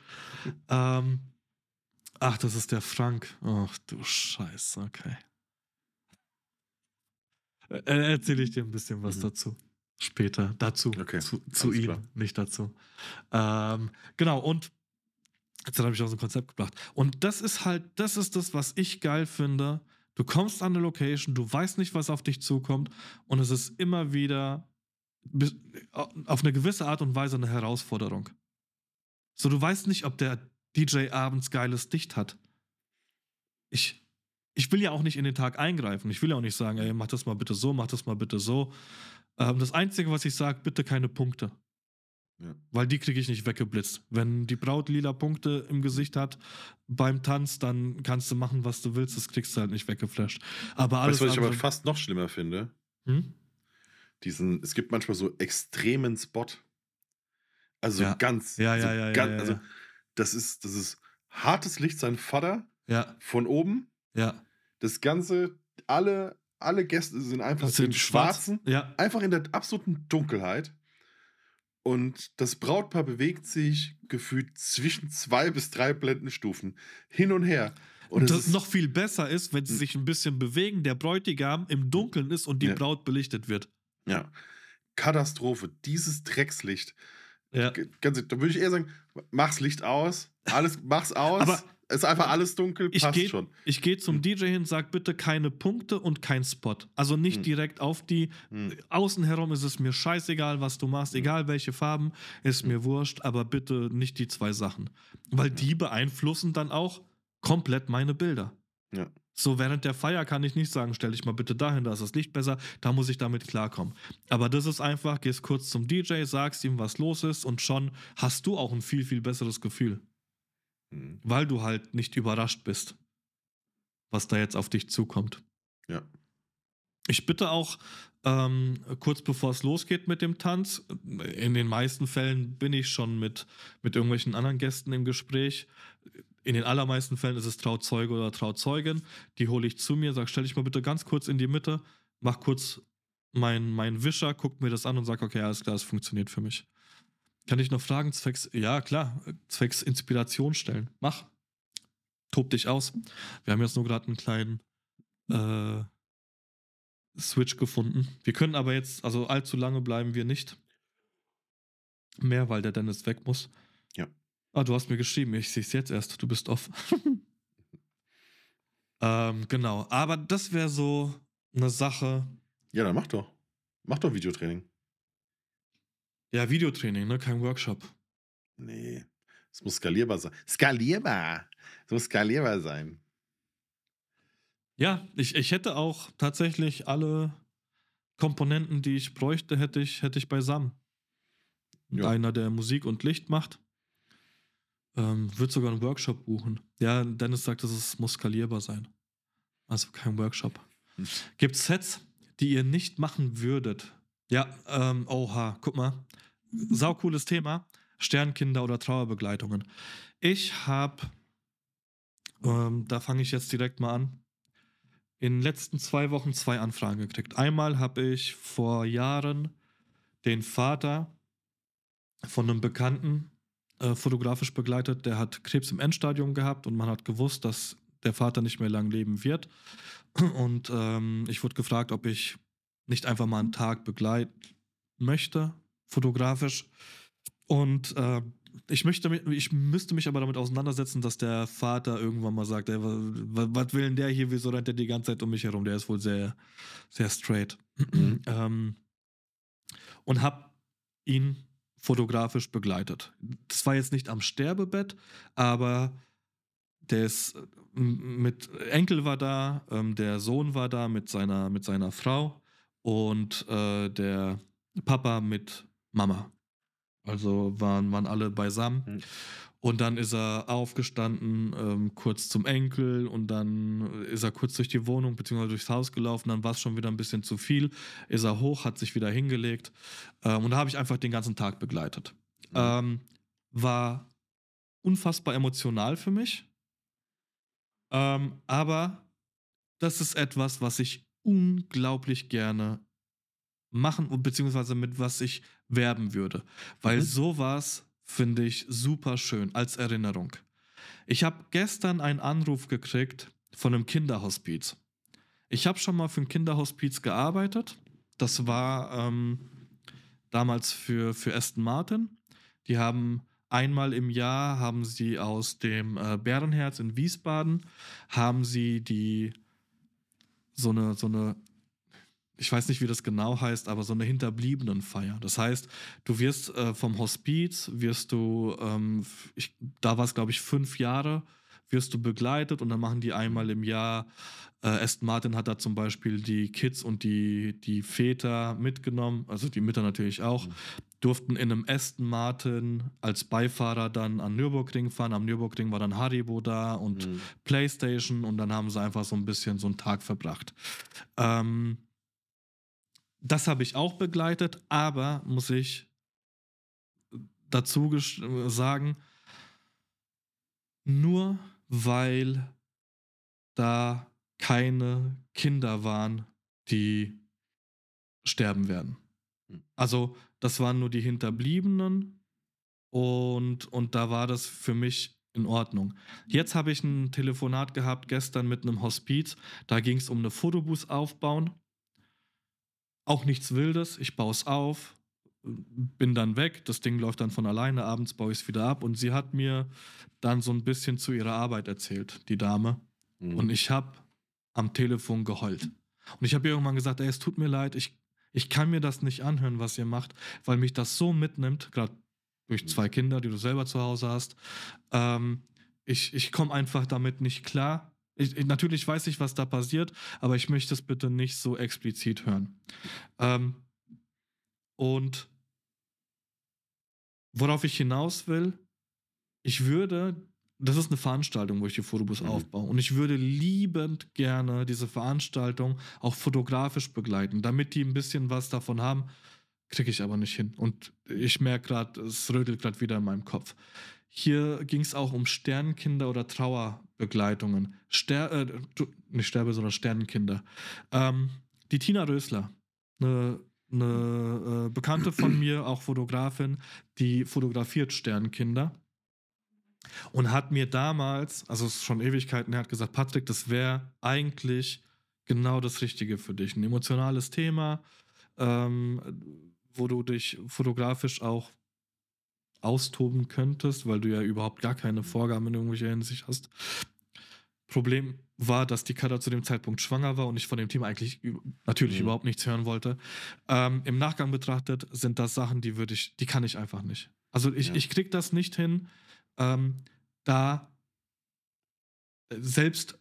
Ach, das ist der Frank. Ach du Scheiße, okay. Erzähle ich dir ein bisschen was dazu. Später. Dazu. Okay. Zu ihm, klar. Nicht dazu. Genau, und Jetzt habe ich aus dem Konzept gebracht. Und das ist das, was ich geil finde. Du kommst an eine Location, du weißt nicht, was auf dich zukommt und es ist immer wieder auf eine gewisse Art und Weise eine Herausforderung. So, du weißt nicht, ob der DJ abends geiles Dicht hat. Ich, ich will ja auch nicht in den Tag eingreifen. Ich will ja auch nicht sagen, ey, mach das mal bitte so, mach das mal bitte so. Das Einzige, was ich sage, bitte keine Punkte. Ja. Weil die kriege ich nicht weggeblitzt. Wenn die Braut lila Punkte im Gesicht hat beim Tanz, dann kannst du machen, was du willst. Das kriegst du halt nicht weggeflasht. Aber alles Weißt du, was ich aber andere. fast noch schlimmer finde? Hm? Es gibt manchmal so extremen Spot. Also Ja. ganz, Ja, so ja, ja, ganz, ja, ja, also ja. das ist hartes Licht, sein Vater Ja, von oben. ja. Das Ganze, alle Gäste sind einfach Das sind im Schwarzen, Ja, einfach in der absoluten Dunkelheit. Und das Brautpaar bewegt sich gefühlt zwischen 2 bis 3 Blendenstufen hin und her. Und und es das ist, noch viel besser ist, wenn sie Hm. sich ein bisschen bewegen, der Bräutigam im Dunkeln ist und die Ja. Braut belichtet wird. ja, Katastrophe. Dieses Dreckslicht. Ja. Ganz, da würde ich eher sagen, mach's Licht aus, mach's aus. Aber ist einfach alles dunkel, Ich passt gehe schon. geh zum DJ hin, sag bitte keine Punkte und kein Spot. Also nicht Hm. direkt auf die. Hm. Außen herum ist es mir scheißegal, was du machst, egal welche Farben, ist mir wurscht, aber bitte nicht die 2 Sachen. Weil die beeinflussen dann auch komplett meine Bilder. Ja. So während der Feier kann ich nicht sagen, stell dich mal bitte dahin, da ist das Licht besser, da muss ich damit klarkommen. Aber das ist einfach, gehst kurz zum DJ, sagst ihm, was los ist und schon hast du auch ein viel, viel besseres Gefühl. Hm. Weil du halt nicht überrascht bist, was da jetzt auf dich zukommt. Ja. Ich bitte auch, kurz bevor es losgeht mit dem Tanz, in den meisten Fällen bin ich schon mit irgendwelchen anderen Gästen im Gespräch. In den allermeisten Fällen ist es Trauzeuge oder Trauzeugin. Die hole ich zu mir, sag, stell dich mal bitte ganz kurz in die Mitte, mach kurz mein Wischer, guck mir das an und sag, okay, alles klar, das funktioniert für mich. Kann ich noch Fragen ja klar, zwecks Inspiration stellen. Mach. Tob dich aus. Wir haben jetzt nur gerade einen kleinen Switch gefunden. Wir können aber jetzt, also allzu lange bleiben wir nicht mehr, weil der Dennis weg muss. Ja. Ah, du hast mir geschrieben, ich sehe es jetzt erst, du bist off. Genau, aber das wäre so eine Sache. Ja, dann mach doch. Mach doch Videotraining. Ja, Videotraining, ne? Kein Workshop. Nee. Es muss skalierbar sein. Skalierbar! Es muss skalierbar sein. Ja, ich hätte auch tatsächlich alle Komponenten, die ich bräuchte, hätte ich beisammen. Und Ja. einer, der Musik und Licht macht, wird sogar einen Workshop buchen. Ja, Dennis sagt, es muss skalierbar sein. Also kein Workshop. Gibt es Sets, die ihr nicht machen würdet? Ja, oha, guck mal. Saucooles Thema. Sternkinder oder Trauerbegleitungen. Ich habe, da fange ich jetzt direkt mal an, in den letzten 2 Wochen 2 Anfragen gekriegt. Einmal habe ich vor Jahren den Vater von einem Bekannten fotografisch begleitet. Der hat Krebs im Endstadium gehabt und man hat gewusst, dass der Vater nicht mehr lang leben wird. Und ich wurde gefragt, ob ich nicht einfach mal einen Tag begleiten möchte, fotografisch. Und ich müsste mich aber damit auseinandersetzen, dass der Vater irgendwann mal sagt, ey, was will denn der hier, wieso rennt der die ganze Zeit um mich herum? Der ist wohl sehr, sehr straight. Und habe ihn fotografisch begleitet. Das war jetzt nicht am Sterbebett, aber mit Enkel war da, der Sohn war da mit seiner Frau und der Papa mit Mama. Also waren alle beisammen. Mhm. Und dann ist er aufgestanden, kurz zum Enkel und dann ist er kurz durch die Wohnung bzw. durchs Haus gelaufen, dann war es schon wieder ein bisschen zu viel, ist er hoch, hat sich wieder hingelegt und da habe ich einfach den ganzen Tag begleitet. War unfassbar emotional für mich, aber das ist etwas, was ich unglaublich gerne machen beziehungsweise mit was ich werben würde, weil sowas finde ich super schön als Erinnerung. Ich habe gestern einen Anruf gekriegt von einem Kinderhospiz. Ich habe schon mal für ein Kinderhospiz gearbeitet. Das war damals für Aston Martin. Die haben einmal im Jahr haben sie aus dem Bärenherz in Wiesbaden, haben sie so eine, ich weiß nicht, wie das genau heißt, aber so eine Hinterbliebenenfeier. Das heißt, du wirst vom Hospiz, da war es, glaube ich, 5 Jahre, wirst du begleitet und dann machen die einmal im Jahr. Aston Martin hat da zum Beispiel die Kids und die Väter mitgenommen, also die Mütter natürlich auch, Mhm. durften in einem Aston Martin als Beifahrer dann an Nürburgring fahren. Am Nürburgring war dann Haribo da und Mhm. PlayStation und dann haben sie einfach so ein bisschen so einen Tag verbracht. Ähm, Das habe ich auch begleitet, aber muss ich dazu sagen, nur weil da keine Kinder waren, die sterben werden. Mhm. Also, das waren nur die Hinterbliebenen und da war das für mich in Ordnung. Jetzt habe ich ein Telefonat gehabt gestern mit einem Hospiz, da ging es um eine Fotobooth aufbauen. Auch nichts Wildes, ich baue es auf, bin dann weg, das Ding läuft dann von alleine, abends baue ich es wieder ab und sie hat mir dann so ein bisschen zu ihrer Arbeit erzählt, die Dame. Und Mhm. ich habe am Telefon geheult. Und ich habe ihr irgendwann gesagt, ey, es tut mir leid, ich kann mir das nicht anhören, was ihr macht, weil mich das so mitnimmt, gerade durch Mhm. 2 Kinder, die du selber zu Hause hast. Ähm, ich komme einfach damit nicht klar. Natürlich weiß ich, was da passiert, aber ich möchte es bitte nicht so explizit hören. Ähm, und worauf ich hinaus will, ich würde, das ist eine Veranstaltung, wo ich die Fotobus Mhm. aufbaue. Und ich würde liebend gerne diese Veranstaltung auch fotografisch begleiten, damit die ein bisschen was davon haben. Kriege ich aber nicht hin. Und ich merke gerade, es rödelt gerade wieder in meinem Kopf. Hier ging es auch um Sternenkinder oder Trauerbegleitungen. Nicht Sterbe, sondern Sternenkinder. Ähm, Die Tina Rösler, eine, eine Bekannte von mir, auch Fotografin, die fotografiert Sternenkinder und hat mir damals, also es ist schon Ewigkeiten her, hat gesagt, Patrick, das wäre eigentlich genau das Richtige für dich. Ein emotionales Thema, wo du dich fotografisch auch austoben könntest, weil du ja überhaupt gar keine Vorgaben in irgendwelcher Hinsicht hast. Problem war, dass die Katha zu dem Zeitpunkt schwanger war und ich von dem Thema eigentlich natürlich Mhm. überhaupt nichts hören wollte. Im Nachgang betrachtet sind das Sachen, die kann ich einfach nicht. Also Ja. ich krieg das nicht hin, ähm, da selbst,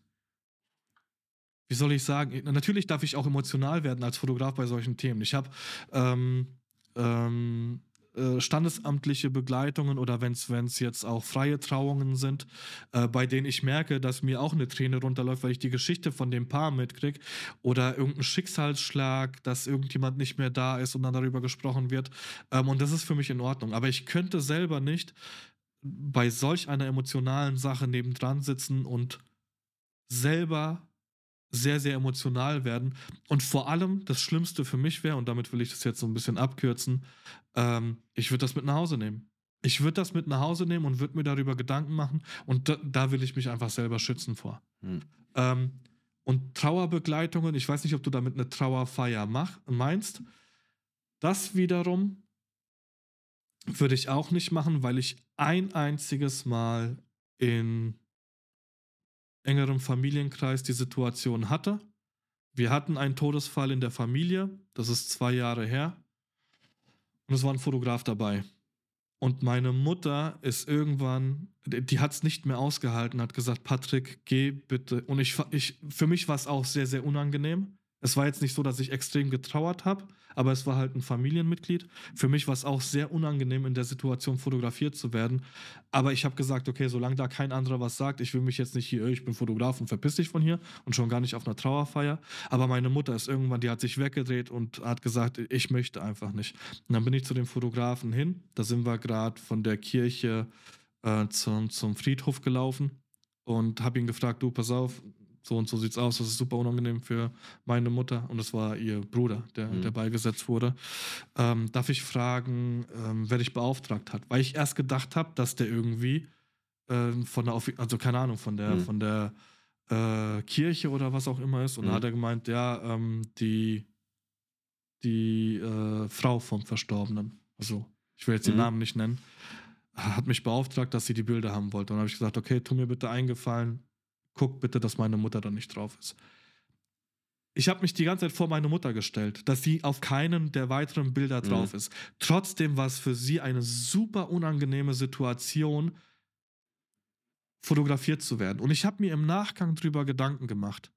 wie soll ich sagen, natürlich darf ich auch emotional werden als Fotograf bei solchen Themen. Ich habe ähm, ähm, standesamtliche Begleitungen oder wenn es jetzt auch freie Trauungen sind, bei denen ich merke, dass mir auch eine Träne runterläuft, weil ich die Geschichte von dem Paar mitkriege oder irgendein Schicksalsschlag, dass irgendjemand nicht mehr da ist und dann darüber gesprochen wird. Und das ist für mich in Ordnung. Aber ich könnte selber nicht bei solch einer emotionalen Sache nebendran sitzen und selber sehr, sehr emotional werden. Und vor allem das Schlimmste für mich wäre, und damit will ich das jetzt so ein bisschen abkürzen, ich würde das mit nach Hause nehmen. Ich würde das mit nach Hause nehmen und würde mir darüber Gedanken machen. Und da will ich mich einfach selber schützen vor. Mhm. Ähm, und Trauerbegleitungen, ich weiß nicht, ob du damit eine Trauerfeier meinst. Das wiederum würde ich auch nicht machen, weil ich ein einziges Mal in engerem Familienkreis die Situation hatte. Wir hatten einen Todesfall in der Familie, das ist 2 Jahre her, und es war ein Fotograf dabei. Und meine Mutter ist irgendwann, die hat es nicht mehr ausgehalten, hat gesagt, Patrick, geh bitte. Und für mich war es auch sehr, sehr unangenehm. Es war jetzt nicht so, dass ich extrem getrauert habe, aber es war halt ein Familienmitglied. Für mich war es auch sehr unangenehm, in der Situation fotografiert zu werden. Aber ich habe gesagt, okay, solange da kein anderer was sagt, ich will mich jetzt nicht hier, ich bin Fotograf und verpiss dich von hier und schon gar nicht auf einer Trauerfeier. Aber meine Mutter ist irgendwann, die hat sich weggedreht und hat gesagt, ich möchte einfach nicht. Und dann bin ich zu dem Fotografen hin. Da sind wir gerade von der Kirche zum Friedhof gelaufen und habe ihn gefragt, du, pass auf, so und so sieht's aus, das ist super unangenehm für meine Mutter und das war ihr Bruder, der Mhm. beigesetzt wurde. Darf ich fragen, wer dich beauftragt hat? Weil ich erst gedacht habe, dass der irgendwie von der, also keine Ahnung, Mhm. von der Kirche oder was auch immer ist. Und da hat Mhm. er gemeint, ja, die Frau vom Verstorbenen. Also, ich will jetzt den Mhm. Namen nicht nennen. hat mich beauftragt, dass sie die Bilder haben wollte. Und dann habe ich gesagt, okay, tu mir bitte einen Gefallen, guck bitte, dass meine Mutter da nicht drauf ist. Ich habe mich die ganze Zeit vor meine Mutter gestellt, dass sie auf keinem der weiteren Bilder Mhm. drauf ist. Trotzdem war es für sie eine super unangenehme Situation, fotografiert zu werden. Und ich habe mir im Nachgang drüber Gedanken gemacht.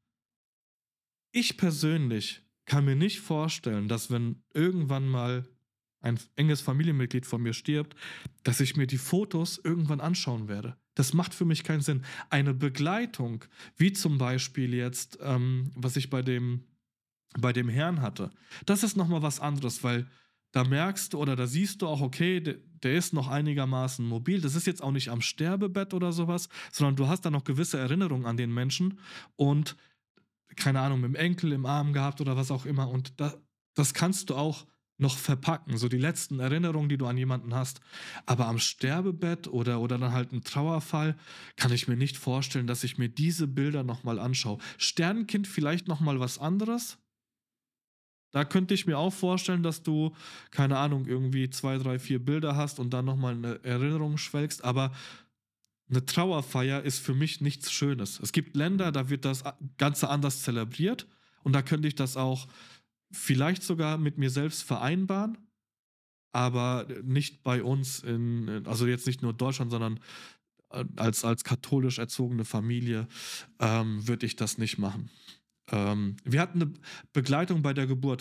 Ich persönlich kann mir nicht vorstellen, dass wenn irgendwann mal ein enges Familienmitglied von mir stirbt, dass ich mir die Fotos irgendwann anschauen werde. Das macht für mich keinen Sinn. Eine Begleitung, wie zum Beispiel jetzt, was ich bei dem Herrn hatte, das ist noch mal was anderes, weil da merkst du oder da siehst du auch, okay, der ist noch einigermaßen mobil. Das ist jetzt auch nicht am Sterbebett oder sowas, sondern du hast da noch gewisse Erinnerungen an den Menschen und keine Ahnung, mit dem Enkel im Arm gehabt oder was auch immer. Und das kannst du auch noch verpacken, so die letzten Erinnerungen, die du an jemanden hast. Aber am Sterbebett oder dann halt ein Trauerfall kann ich mir nicht vorstellen, dass ich mir diese Bilder nochmal anschaue. Sternenkind vielleicht nochmal was anderes. Da könnte ich mir auch vorstellen, dass du, keine Ahnung, irgendwie 2, 3, 4 Bilder hast und dann nochmal eine Erinnerung schwelgst. Aber eine Trauerfeier ist für mich nichts Schönes. Es gibt Länder, da wird das Ganze anders zelebriert und da könnte ich das auch vielleicht sogar mit mir selbst vereinbaren, aber nicht bei uns also jetzt nicht nur Deutschland, sondern als katholisch erzogene Familie würde ich das nicht machen. Wir hatten eine Begleitung bei der Geburt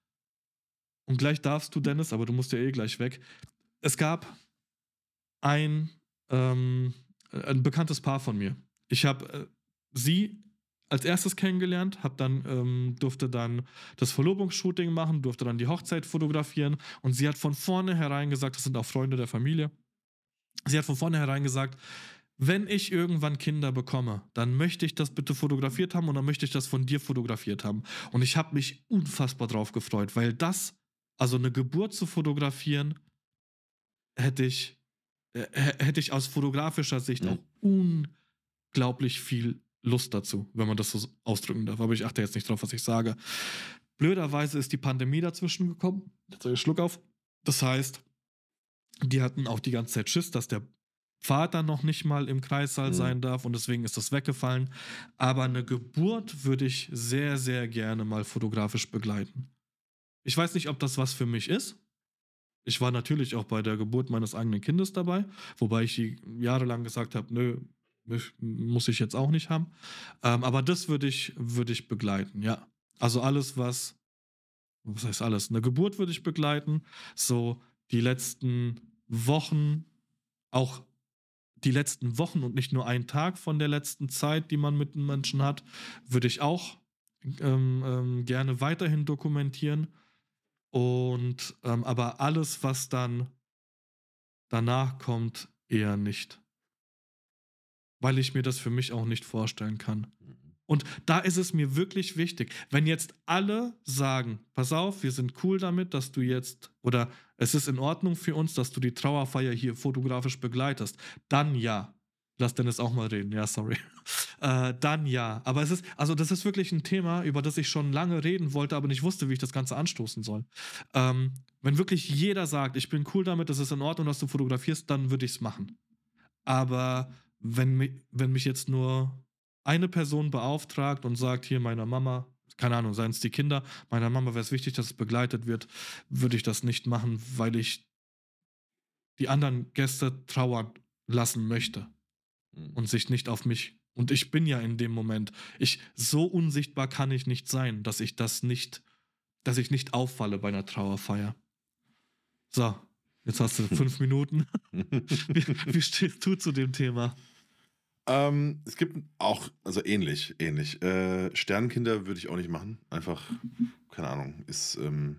und gleich darfst du, Dennis, aber du musst ja eh gleich weg. Es gab ein, ein bekanntes Paar von mir. Ich habe sie als erstes kennengelernt, durfte dann das Verlobungsshooting machen, durfte dann die Hochzeit fotografieren und sie hat von vornherein gesagt, das sind auch Freunde der Familie, sie hat von vornherein gesagt, wenn ich irgendwann Kinder bekomme, dann möchte ich das bitte fotografiert haben und dann möchte ich das von dir fotografiert haben. Und ich habe mich unfassbar drauf gefreut, weil also eine Geburt zu fotografieren, hätte ich hätte ich aus fotografischer Sicht Mhm. auch unglaublich viel Lust dazu, wenn man das so ausdrücken darf. Aber ich achte jetzt nicht drauf, was ich sage. Blöderweise ist die Pandemie dazwischen gekommen. Jetzt einen Schluck auf. Das heißt, die hatten auch die ganze Zeit Schiss, dass der Vater noch nicht mal im Kreissaal Mhm. sein darf und deswegen ist das weggefallen. Aber eine Geburt würde ich sehr, sehr gerne mal fotografisch begleiten. Ich weiß nicht, ob das was für mich ist. Ich war natürlich auch bei der Geburt meines eigenen Kindes dabei, wobei ich jahrelang gesagt habe, nö, muss ich jetzt auch nicht haben. Aber das würde ich begleiten, ja. Also alles, was heißt alles? Eine Geburt würde ich begleiten, so die letzten Wochen, auch die letzten Wochen und nicht nur einen Tag von der letzten Zeit, die man mit den Menschen hat, würde ich auch gerne weiterhin dokumentieren. Und aber alles, was dann danach kommt, eher nicht, weil ich mir das für mich auch nicht vorstellen kann. Mhm. Und da ist es mir wirklich wichtig, wenn jetzt alle sagen, pass auf, wir sind cool damit, dass du jetzt oder es ist in Ordnung für uns, dass du die Trauerfeier hier fotografisch begleitest, dann ja. Lass Dennis auch mal reden, ja, sorry. Dann ja. Aber also das ist wirklich ein Thema, über das ich schon lange reden wollte, aber nicht wusste, wie ich das Ganze anstoßen soll. Wenn wirklich jeder sagt, ich bin cool damit, das ist in Ordnung, dass du fotografierst, dann würde ich es machen. Aber wenn mich jetzt nur eine Person beauftragt und sagt, hier meiner Mama, keine Ahnung, seien es die Kinder, meiner Mama wäre es wichtig, dass es begleitet wird, würde ich das nicht machen, weil ich die anderen Gäste trauern lassen möchte Mhm. und sich nicht auf mich. Und ich bin ja in dem Moment. So unsichtbar kann ich nicht sein, dass ich nicht auffalle bei einer Trauerfeier. So, jetzt hast du 5 Minuten. Wie stehst du zu dem Thema? Es gibt auch, also ähnlich. Sternenkinder würde ich auch nicht machen. Einfach, keine Ahnung, ist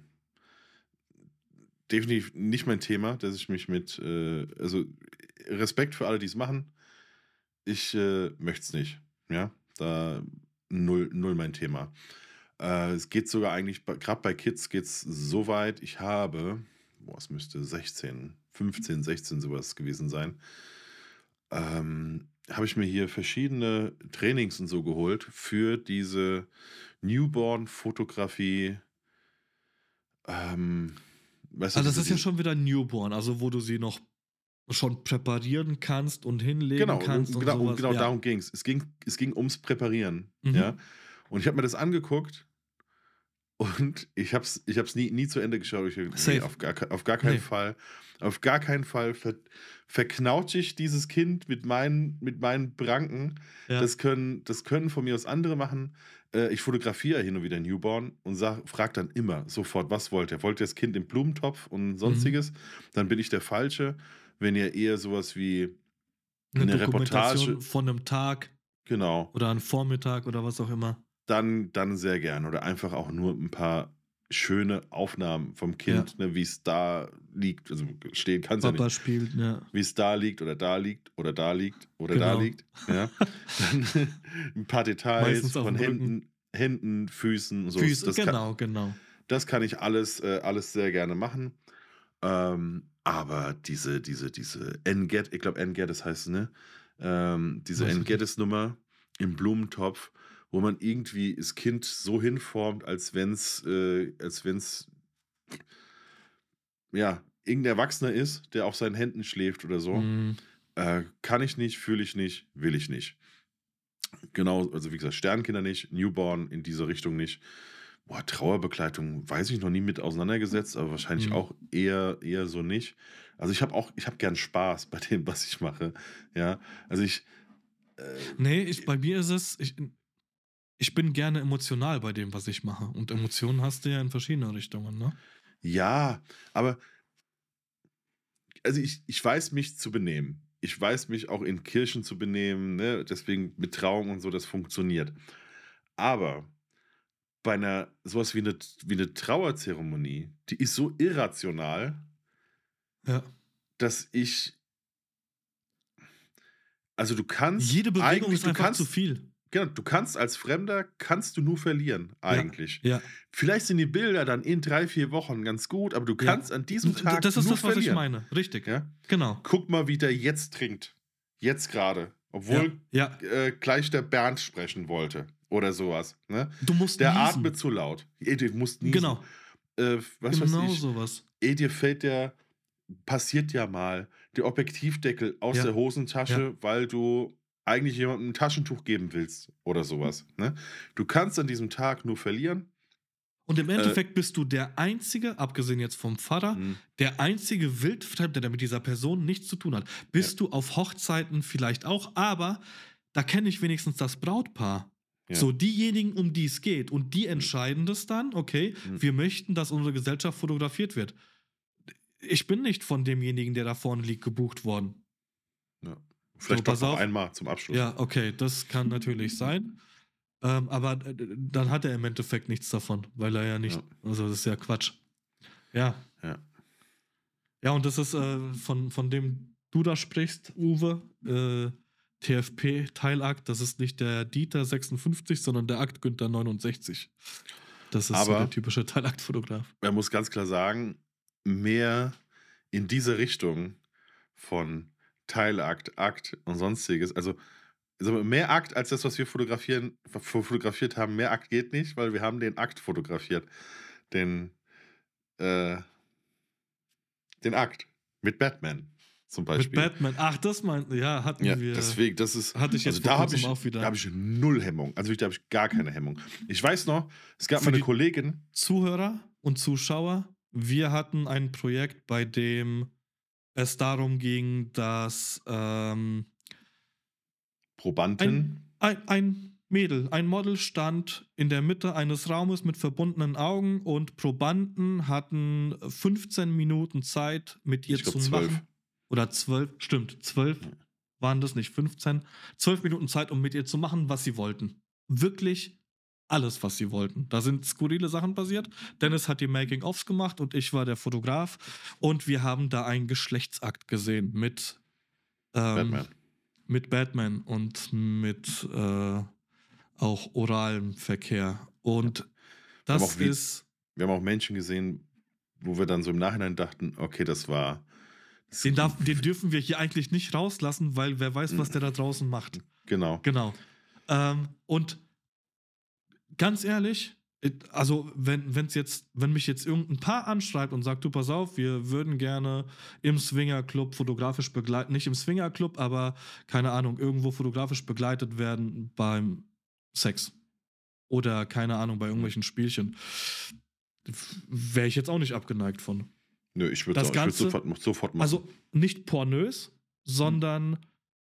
definitiv nicht mein Thema, dass ich mich also Respekt für alle, die es machen. Ich möchte es nicht. Ja, da null mein Thema. Es geht sogar eigentlich, gerade bei Kids geht es so weit, ich habe, boah, es müsste 16, 15, 16 sowas gewesen sein, habe ich mir hier verschiedene Trainings und so geholt für diese Newborn-Fotografie. Ähm, weißt du, Also das ist ja diese schon wieder Newborn, also wo du sie noch schon präparieren kannst und hinlegen Genau, kannst und genau, sowas. genau Ja. darum ging es. Es ging ums Präparieren, ja? Mhm. Und ich habe mir das angeguckt und ich hab's nie zu Ende geschaut. Ich: „Ne, Safe. auf gar keinen Nee. Fall. Auf gar keinen Fall verknautsche ich dieses Kind mit meinen Pranken. Ja. Das können von mir aus andere machen. Ich fotografiere hin und wieder Newborn und frage dann immer sofort: „Was wollt ihr? Wollt ihr das Kind im Blumentopf und Mhm. Sonstiges?“ Dann bin ich der Falsche. Wenn ihr eher sowas wie Eine eine Dokumentation Reportage, von einem Tag genau, oder 'n Vormittag oder was auch immer. dann sehr gern oder einfach auch nur ein paar schöne Aufnahmen vom Ja. Kind, ne, wie es da liegt. Also, stehen kann's ja Papa nicht. spielt, ja. Wie es da liegt oder da liegt oder da liegt oder da Genau. liegt, ja. Dann ein paar Details Meistens von auf'm Rücken. Händen, Füßen und so. Füße, genau, genau. Das kann ich alles sehr gerne machen. Aber diese Enget, ich glaube Engeddis heißt es, ne? Diese Weiß ich nicht. Engeddis-Nummer im Blumentopf, wo man irgendwie das Kind so hinformt, als wenn's, ja, irgendein Erwachsener ist, der auf seinen Händen schläft oder so. Mhm. Kann ich nicht, fühle ich nicht, will ich nicht. Genau, also wie gesagt, Sternkinder nicht, Newborn in diese Richtung nicht. Boah, Trauerbegleitung, weiß ich, noch nie mit auseinandergesetzt, aber wahrscheinlich Mhm. auch eher so nicht. Also, ich habe gern Spaß bei dem, was ich mache, ja. Also, äh, Ne, bei mir ist es ich bin gerne emotional bei dem, was ich mache. Und Emotionen hast du ja in verschiedene Richtungen, ne? ja, aber also, ich weiß mich zu benehmen. Ich weiß mich auch in Kirchen zu benehmen, ne? Deswegen mit Trauung und so, das funktioniert. Aber bei einer sowas wie eine Trauerzeremonie, die ist so irrational, Ja. dass ich also, Jede Bewegung ist du einfach zu kannst viel. genau, du kannst als Fremder kannst du nur verlieren Ja, eigentlich. ja, Vielleicht sind die Bilder dann in 3 4 Wochen ganz gut, aber du ja. kannst an diesem Tag Das ist nur das, was ich verlieren, meine. Richtig. ja? Genau. Guck mal, wie der jetzt trinkt. Jetzt gerade, Ja, obwohl, ja. gleich der Bernd sprechen wollte oder sowas, ne? Du musst Der atmet niesen. zu laut. Du musst niesen. Genau. Was weiß Genau ich, sowas. dir fällt der passiert ja mal, der Objektivdeckel aus Ja, der ja. Hosentasche, weil du eigentlich jemandem 'n Taschentuch geben willst oder sowas, ne? Du kannst an diesem Tag nur verlieren. Und im Äh, Endeffekt bist du der Einzige, abgesehen jetzt vom Pfarrer, mhm, der einzige Wildfremde, der mit dieser Person nichts zu tun hat. ja, Bist du auf Hochzeiten vielleicht auch, aber da kenne ich wenigstens das Brautpaar. ja, So diejenigen, um die es geht. Und die mhm, entscheiden das dann, okay, mhm, wir möchten, dass unsere Gesellschaft fotografiert wird. Ich bin nicht von demjenigen, der da vorne liegt, gebucht worden. ja. So, Vielleicht doch pass noch auf. einmal zum Abschluss. Ja, okay, das kann natürlich sein. Aber dann hat er im Endeffekt nichts davon, weil er ja Ja, nicht, also das ist ja Quatsch. Ja. ja. Ja, und das ist von dem du da sprichst, Uwe, TFP-Teilakt, das ist nicht der Dieter 56, sondern der Akt Günther 69. Das ist so der Aber typische Teilaktfotograf. man muss ganz klar sagen, mehr in diese Richtung von Teilakt, Akt und Sonstiges, also mehr Akt als das, was wir fotografiert haben. Mehr Akt geht nicht, weil wir haben den Akt fotografiert. Den, äh Den Akt mit Batman zum Mit Beispiel. Batman, ach, ja, Ja, deswegen, das ist hatte ich also jetzt vor kurzem auch da wieder. habe ich null Hemmung. Also, wirklich, da habe ich gar keine Hemmung. Ich weiß noch, es gab mal Für 'ne die Kollegin. Zuhörer und Zuschauer, wir hatten ein Projekt, bei dem es darum ging, dass Probanden. ein Mädel, ein Model stand in der Mitte eines Raumes mit verbundenen Augen und Probanden hatten 15 Minuten Zeit, mit ihr Ich glaube zu 12. machen. Oder 12, stimmt, 12 Ja, waren das, nicht 15. 12 Minuten Zeit, um mit ihr zu machen, was sie wollten. Wirklich alles, was sie wollten. Da sind skurrile Sachen passiert. Dennis hat die Making-ofs gemacht und ich war der Fotograf. Und wir haben da einen Geschlechtsakt gesehen ähm, Batman. mit Batman und mit auch oralem Verkehr. Ja. Und Wir haben das auch wie ist, wir haben auch Menschen gesehen, wo wir dann so im Nachhinein dachten: „Okay, das den dürfen wir hier eigentlich nicht rauslassen, weil wer weiß, was der da draußen macht. genau. Genau. Und ganz ehrlich, Also, wenn mich jetzt irgendein Paar anschreibt und sagt, du, pass auf, wir würden gerne im Swingerclub fotografisch begleiten, nicht im Swingerclub, aber keine Ahnung, irgendwo fotografisch begleitet werden beim Sex. Oder keine Ahnung, bei Mhm. irgendwelchen Spielchen. Wäre ich jetzt auch nicht abgeneigt von. Nö, ich würde Das ich würd Ganze, sofort machen. also nicht pornös, sondern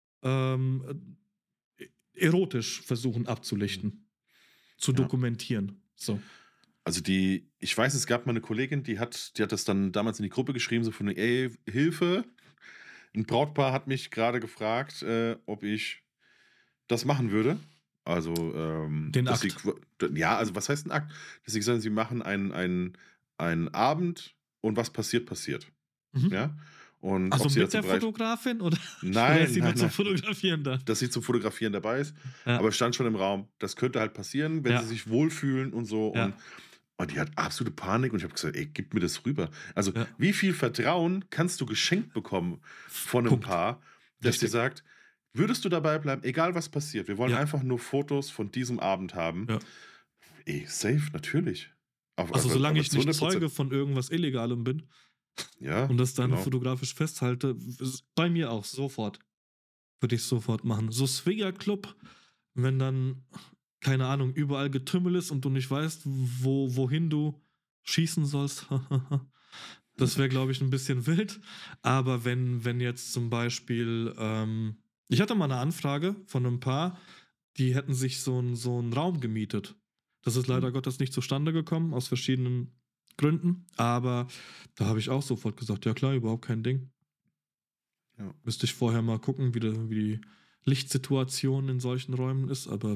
erotisch versuchen abzulichten, zu Ja. dokumentieren. So. Also ich weiß, es gab mal eine Kollegin, die hat das dann damals in die Gruppe geschrieben, so von: „Ey, Hilfe, ein Brautpaar hat mich gerade gefragt, ob ich das machen würde.“ Also, Den dass sie Akt. qua ja, also was heißt 'n Akt? Dass sie gesagt haben, sie machen einen Abend und was passiert, passiert, Mhm. ja? Und Also ob sie mit dazu der bereit Fotografin oder ist nein, sie nur nein, zum nein, Fotografieren da? dass sie zum Fotografieren dabei ist, Ja, aber es stand schon im Raum, das könnte halt passieren, wenn sie ja, sich wohlfühlen und so ja, und die hat absolute Panik und ich habe gesagt: „Ey, gib mir das rüber.“ Also, ja. wie viel Vertrauen kannst du geschenkt bekommen von 'nem Punkt. Paar, das dir Richtig. sagt: „Würdest du dabei bleiben, egal was passiert, wir wollen Ja, einfach nur Fotos von diesem Abend haben.“ ja. Ey, safe, natürlich. Also solange Aber ich zu nicht 100%. Zeuge von irgendwas Illegalem bin Ja, und das dann genau. fotografisch festhalte, bei mir auch sofort. Würde ich sofort machen. So Swingerclub, wenn dann, keine Ahnung, überall Getümmel ist und du nicht weißt, wohin du schießen sollst. Das wäre, glaube ich, ein bisschen wild. Aber wenn jetzt zum Beispiel, ich hatte mal eine Anfrage von einem Paar, die hätten sich so einen Raum gemietet. Das ist Mhm. leider Gottes nicht zustande gekommen, aus verschiedenen Gründen. Aber da habe ich auch sofort gesagt, ja klar, überhaupt kein Ding. Ja, Müsste ich vorher mal gucken, wie die Lichtsituation in solchen Räumen ist, aber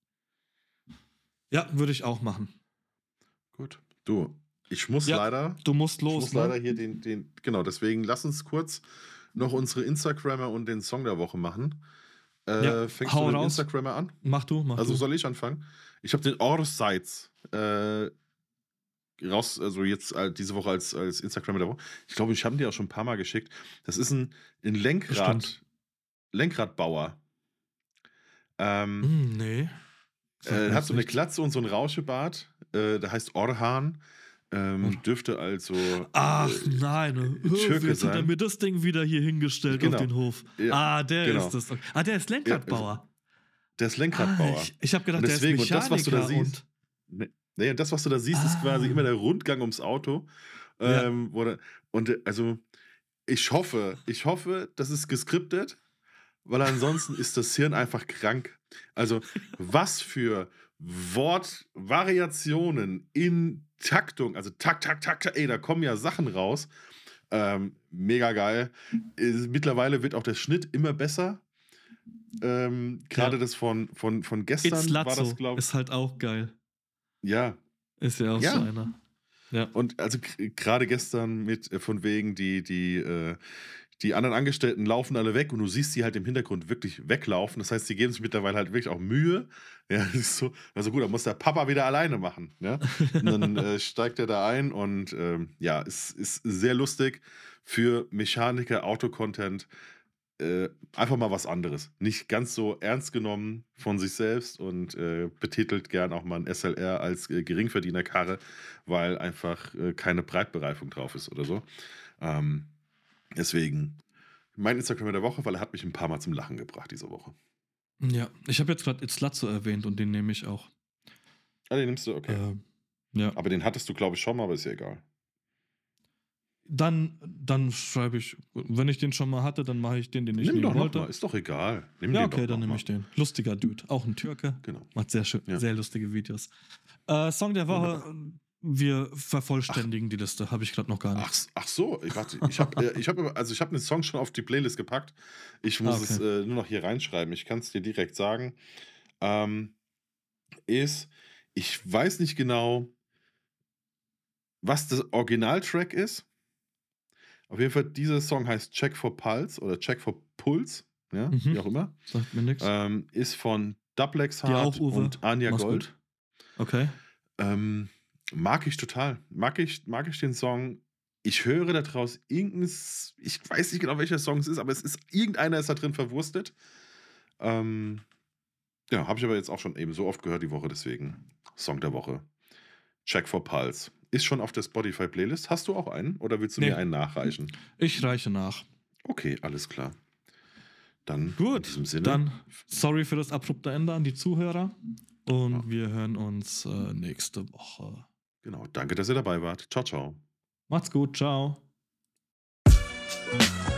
ja, würde ich auch machen. gut. Du, ich muss Ja, leider du musst ich los, muss ne? leider hier den genau, deswegen lass uns kurz noch unsere Instagrammer und den Song der Woche machen. Ja, Fängst du hau den raus. Instagrammer an? Mach du, mach Also, du. soll ich anfangen? Ich habe den Orsites, also jetzt diese Woche als Instagrammer der Woche. Ich glaube, ich habe dir auch schon ein paar Mal geschickt. Das ist ein Bestimmt. Lenkradbauer. Ähm, Nee, sagt mir hat jetzt so eine nichts. Glatze und so 'n Rauschebart. Der heißt Orhan. Dürfte also, Ach nein, Türke jetzt hat er sein. mir das Ding wieder hier hingestellt auf Genau. den Hof. Ja, Ah, der ist genau. das. Ah, der ist Ja, Lenkradbauer. der ist Ah, Lenkradbauer. ich habe Und gedacht, der ist deswegen und das, was du da Mechaniker siehst und. ne, das, was du da siehst, ist quasi immer Ah, der Rundgang ums Auto, ja, wo der also, ich hoffe, das ist geskriptet, weil ansonsten ist das Hirn einfach krank. Also, was für Wortvariationen in Taktung, also Tak, Tak, Tak, Ta ey, da kommen ja Sachen raus. Mega geil. Mittlerweile wird auch der Schnitt immer besser. ja. Grade das von It's gestern war das, Lazzo glaube ist halt auch geil. ja, Ist ja auch so ja. einer. Ja. Und also gerade gestern mit von wegen die anderen Angestellten laufen alle weg und du siehst sie halt im Hintergrund wirklich weglaufen. Das heißt, sie geben sich mittlerweile halt wirklich auch Mühe. Ja, das ist so also gut, dann muss der Papa wieder alleine machen, ja? Und dann, steigt er da ein und, ja, es ist sehr lustig für Mechaniker, Auto-Content. Einfach mal was anderes. Nicht ganz so ernst genommen von sich selbst und, betitelt gern auch mal 'n SLR als, Geringverdienerkarre, weil einfach, keine Breitbereifung drauf ist oder so. Ähm, deswegen mein Instagrammer der Woche, weil er hat mich ein paar Mal zum Lachen gebracht diese Woche. Ja, ich habe jetzt gerade It's Lazzo erwähnt und den nehme ich auch. Ah, den nimmst du? Okay. Ähm, ja. Aber den hattest du, glaube ich, schon mal, aber ist ja egal. Dann schreibe ich, wenn ich den schon mal hatte, dann mache ich den ich Nimm nehmen doch noch mal, wollte. ist doch egal. Nimm Ja, den okay, doch dann noch nehme mal. ich den. Lustiger Dude, auch ein Türke. Genau. Macht sehr schön, Ja, sehr lustige Videos. Song der Woche, wunderbar. wir Ach vervollständigen die Liste, habe ich gerade noch gar nicht. ach so, warte, ich habe 'nen Song schon auf die Playlist gepackt. Ich Ah, muss es, okay. nur noch hier reinschreiben. Ich kann's dir direkt sagen. Ähm, ist ich weiß nicht genau, was der Originaltrack ist. Auf jeden Fall, dieser Song heißt „Check for Pulse“ oder „Check for Pulse“, ja, Mhm. wie auch immer. Sagt mir nichts. Ist von Dublex Dir auch, Hart Uwe. und Anya Mach's Gold. gut. Okay. Ähm, mag ich total. Mag ich den Song. Ich höre da draus ich weiß nicht genau, welcher Song es ist, aber es ist irgendeiner ist da drin verwurstet. Ähm, ja, habe ich aber jetzt auch schon eben so oft gehört die Woche, deswegen Song der Woche. Check for Pulse. Ist schon auf der Spotify-Playlist. Hast du auch einen oder willst du mir Nee, einen nachreichen? ich reiche nach. Okay, alles klar. Dann in Gut, diesem Sinne. dann sorry für das abrupte Ende an die Zuhörer. Und Ja. wir hören uns nächste Woche. Genau, danke, dass ihr dabei wart. Ciao, ciao. Macht's gut, ciao.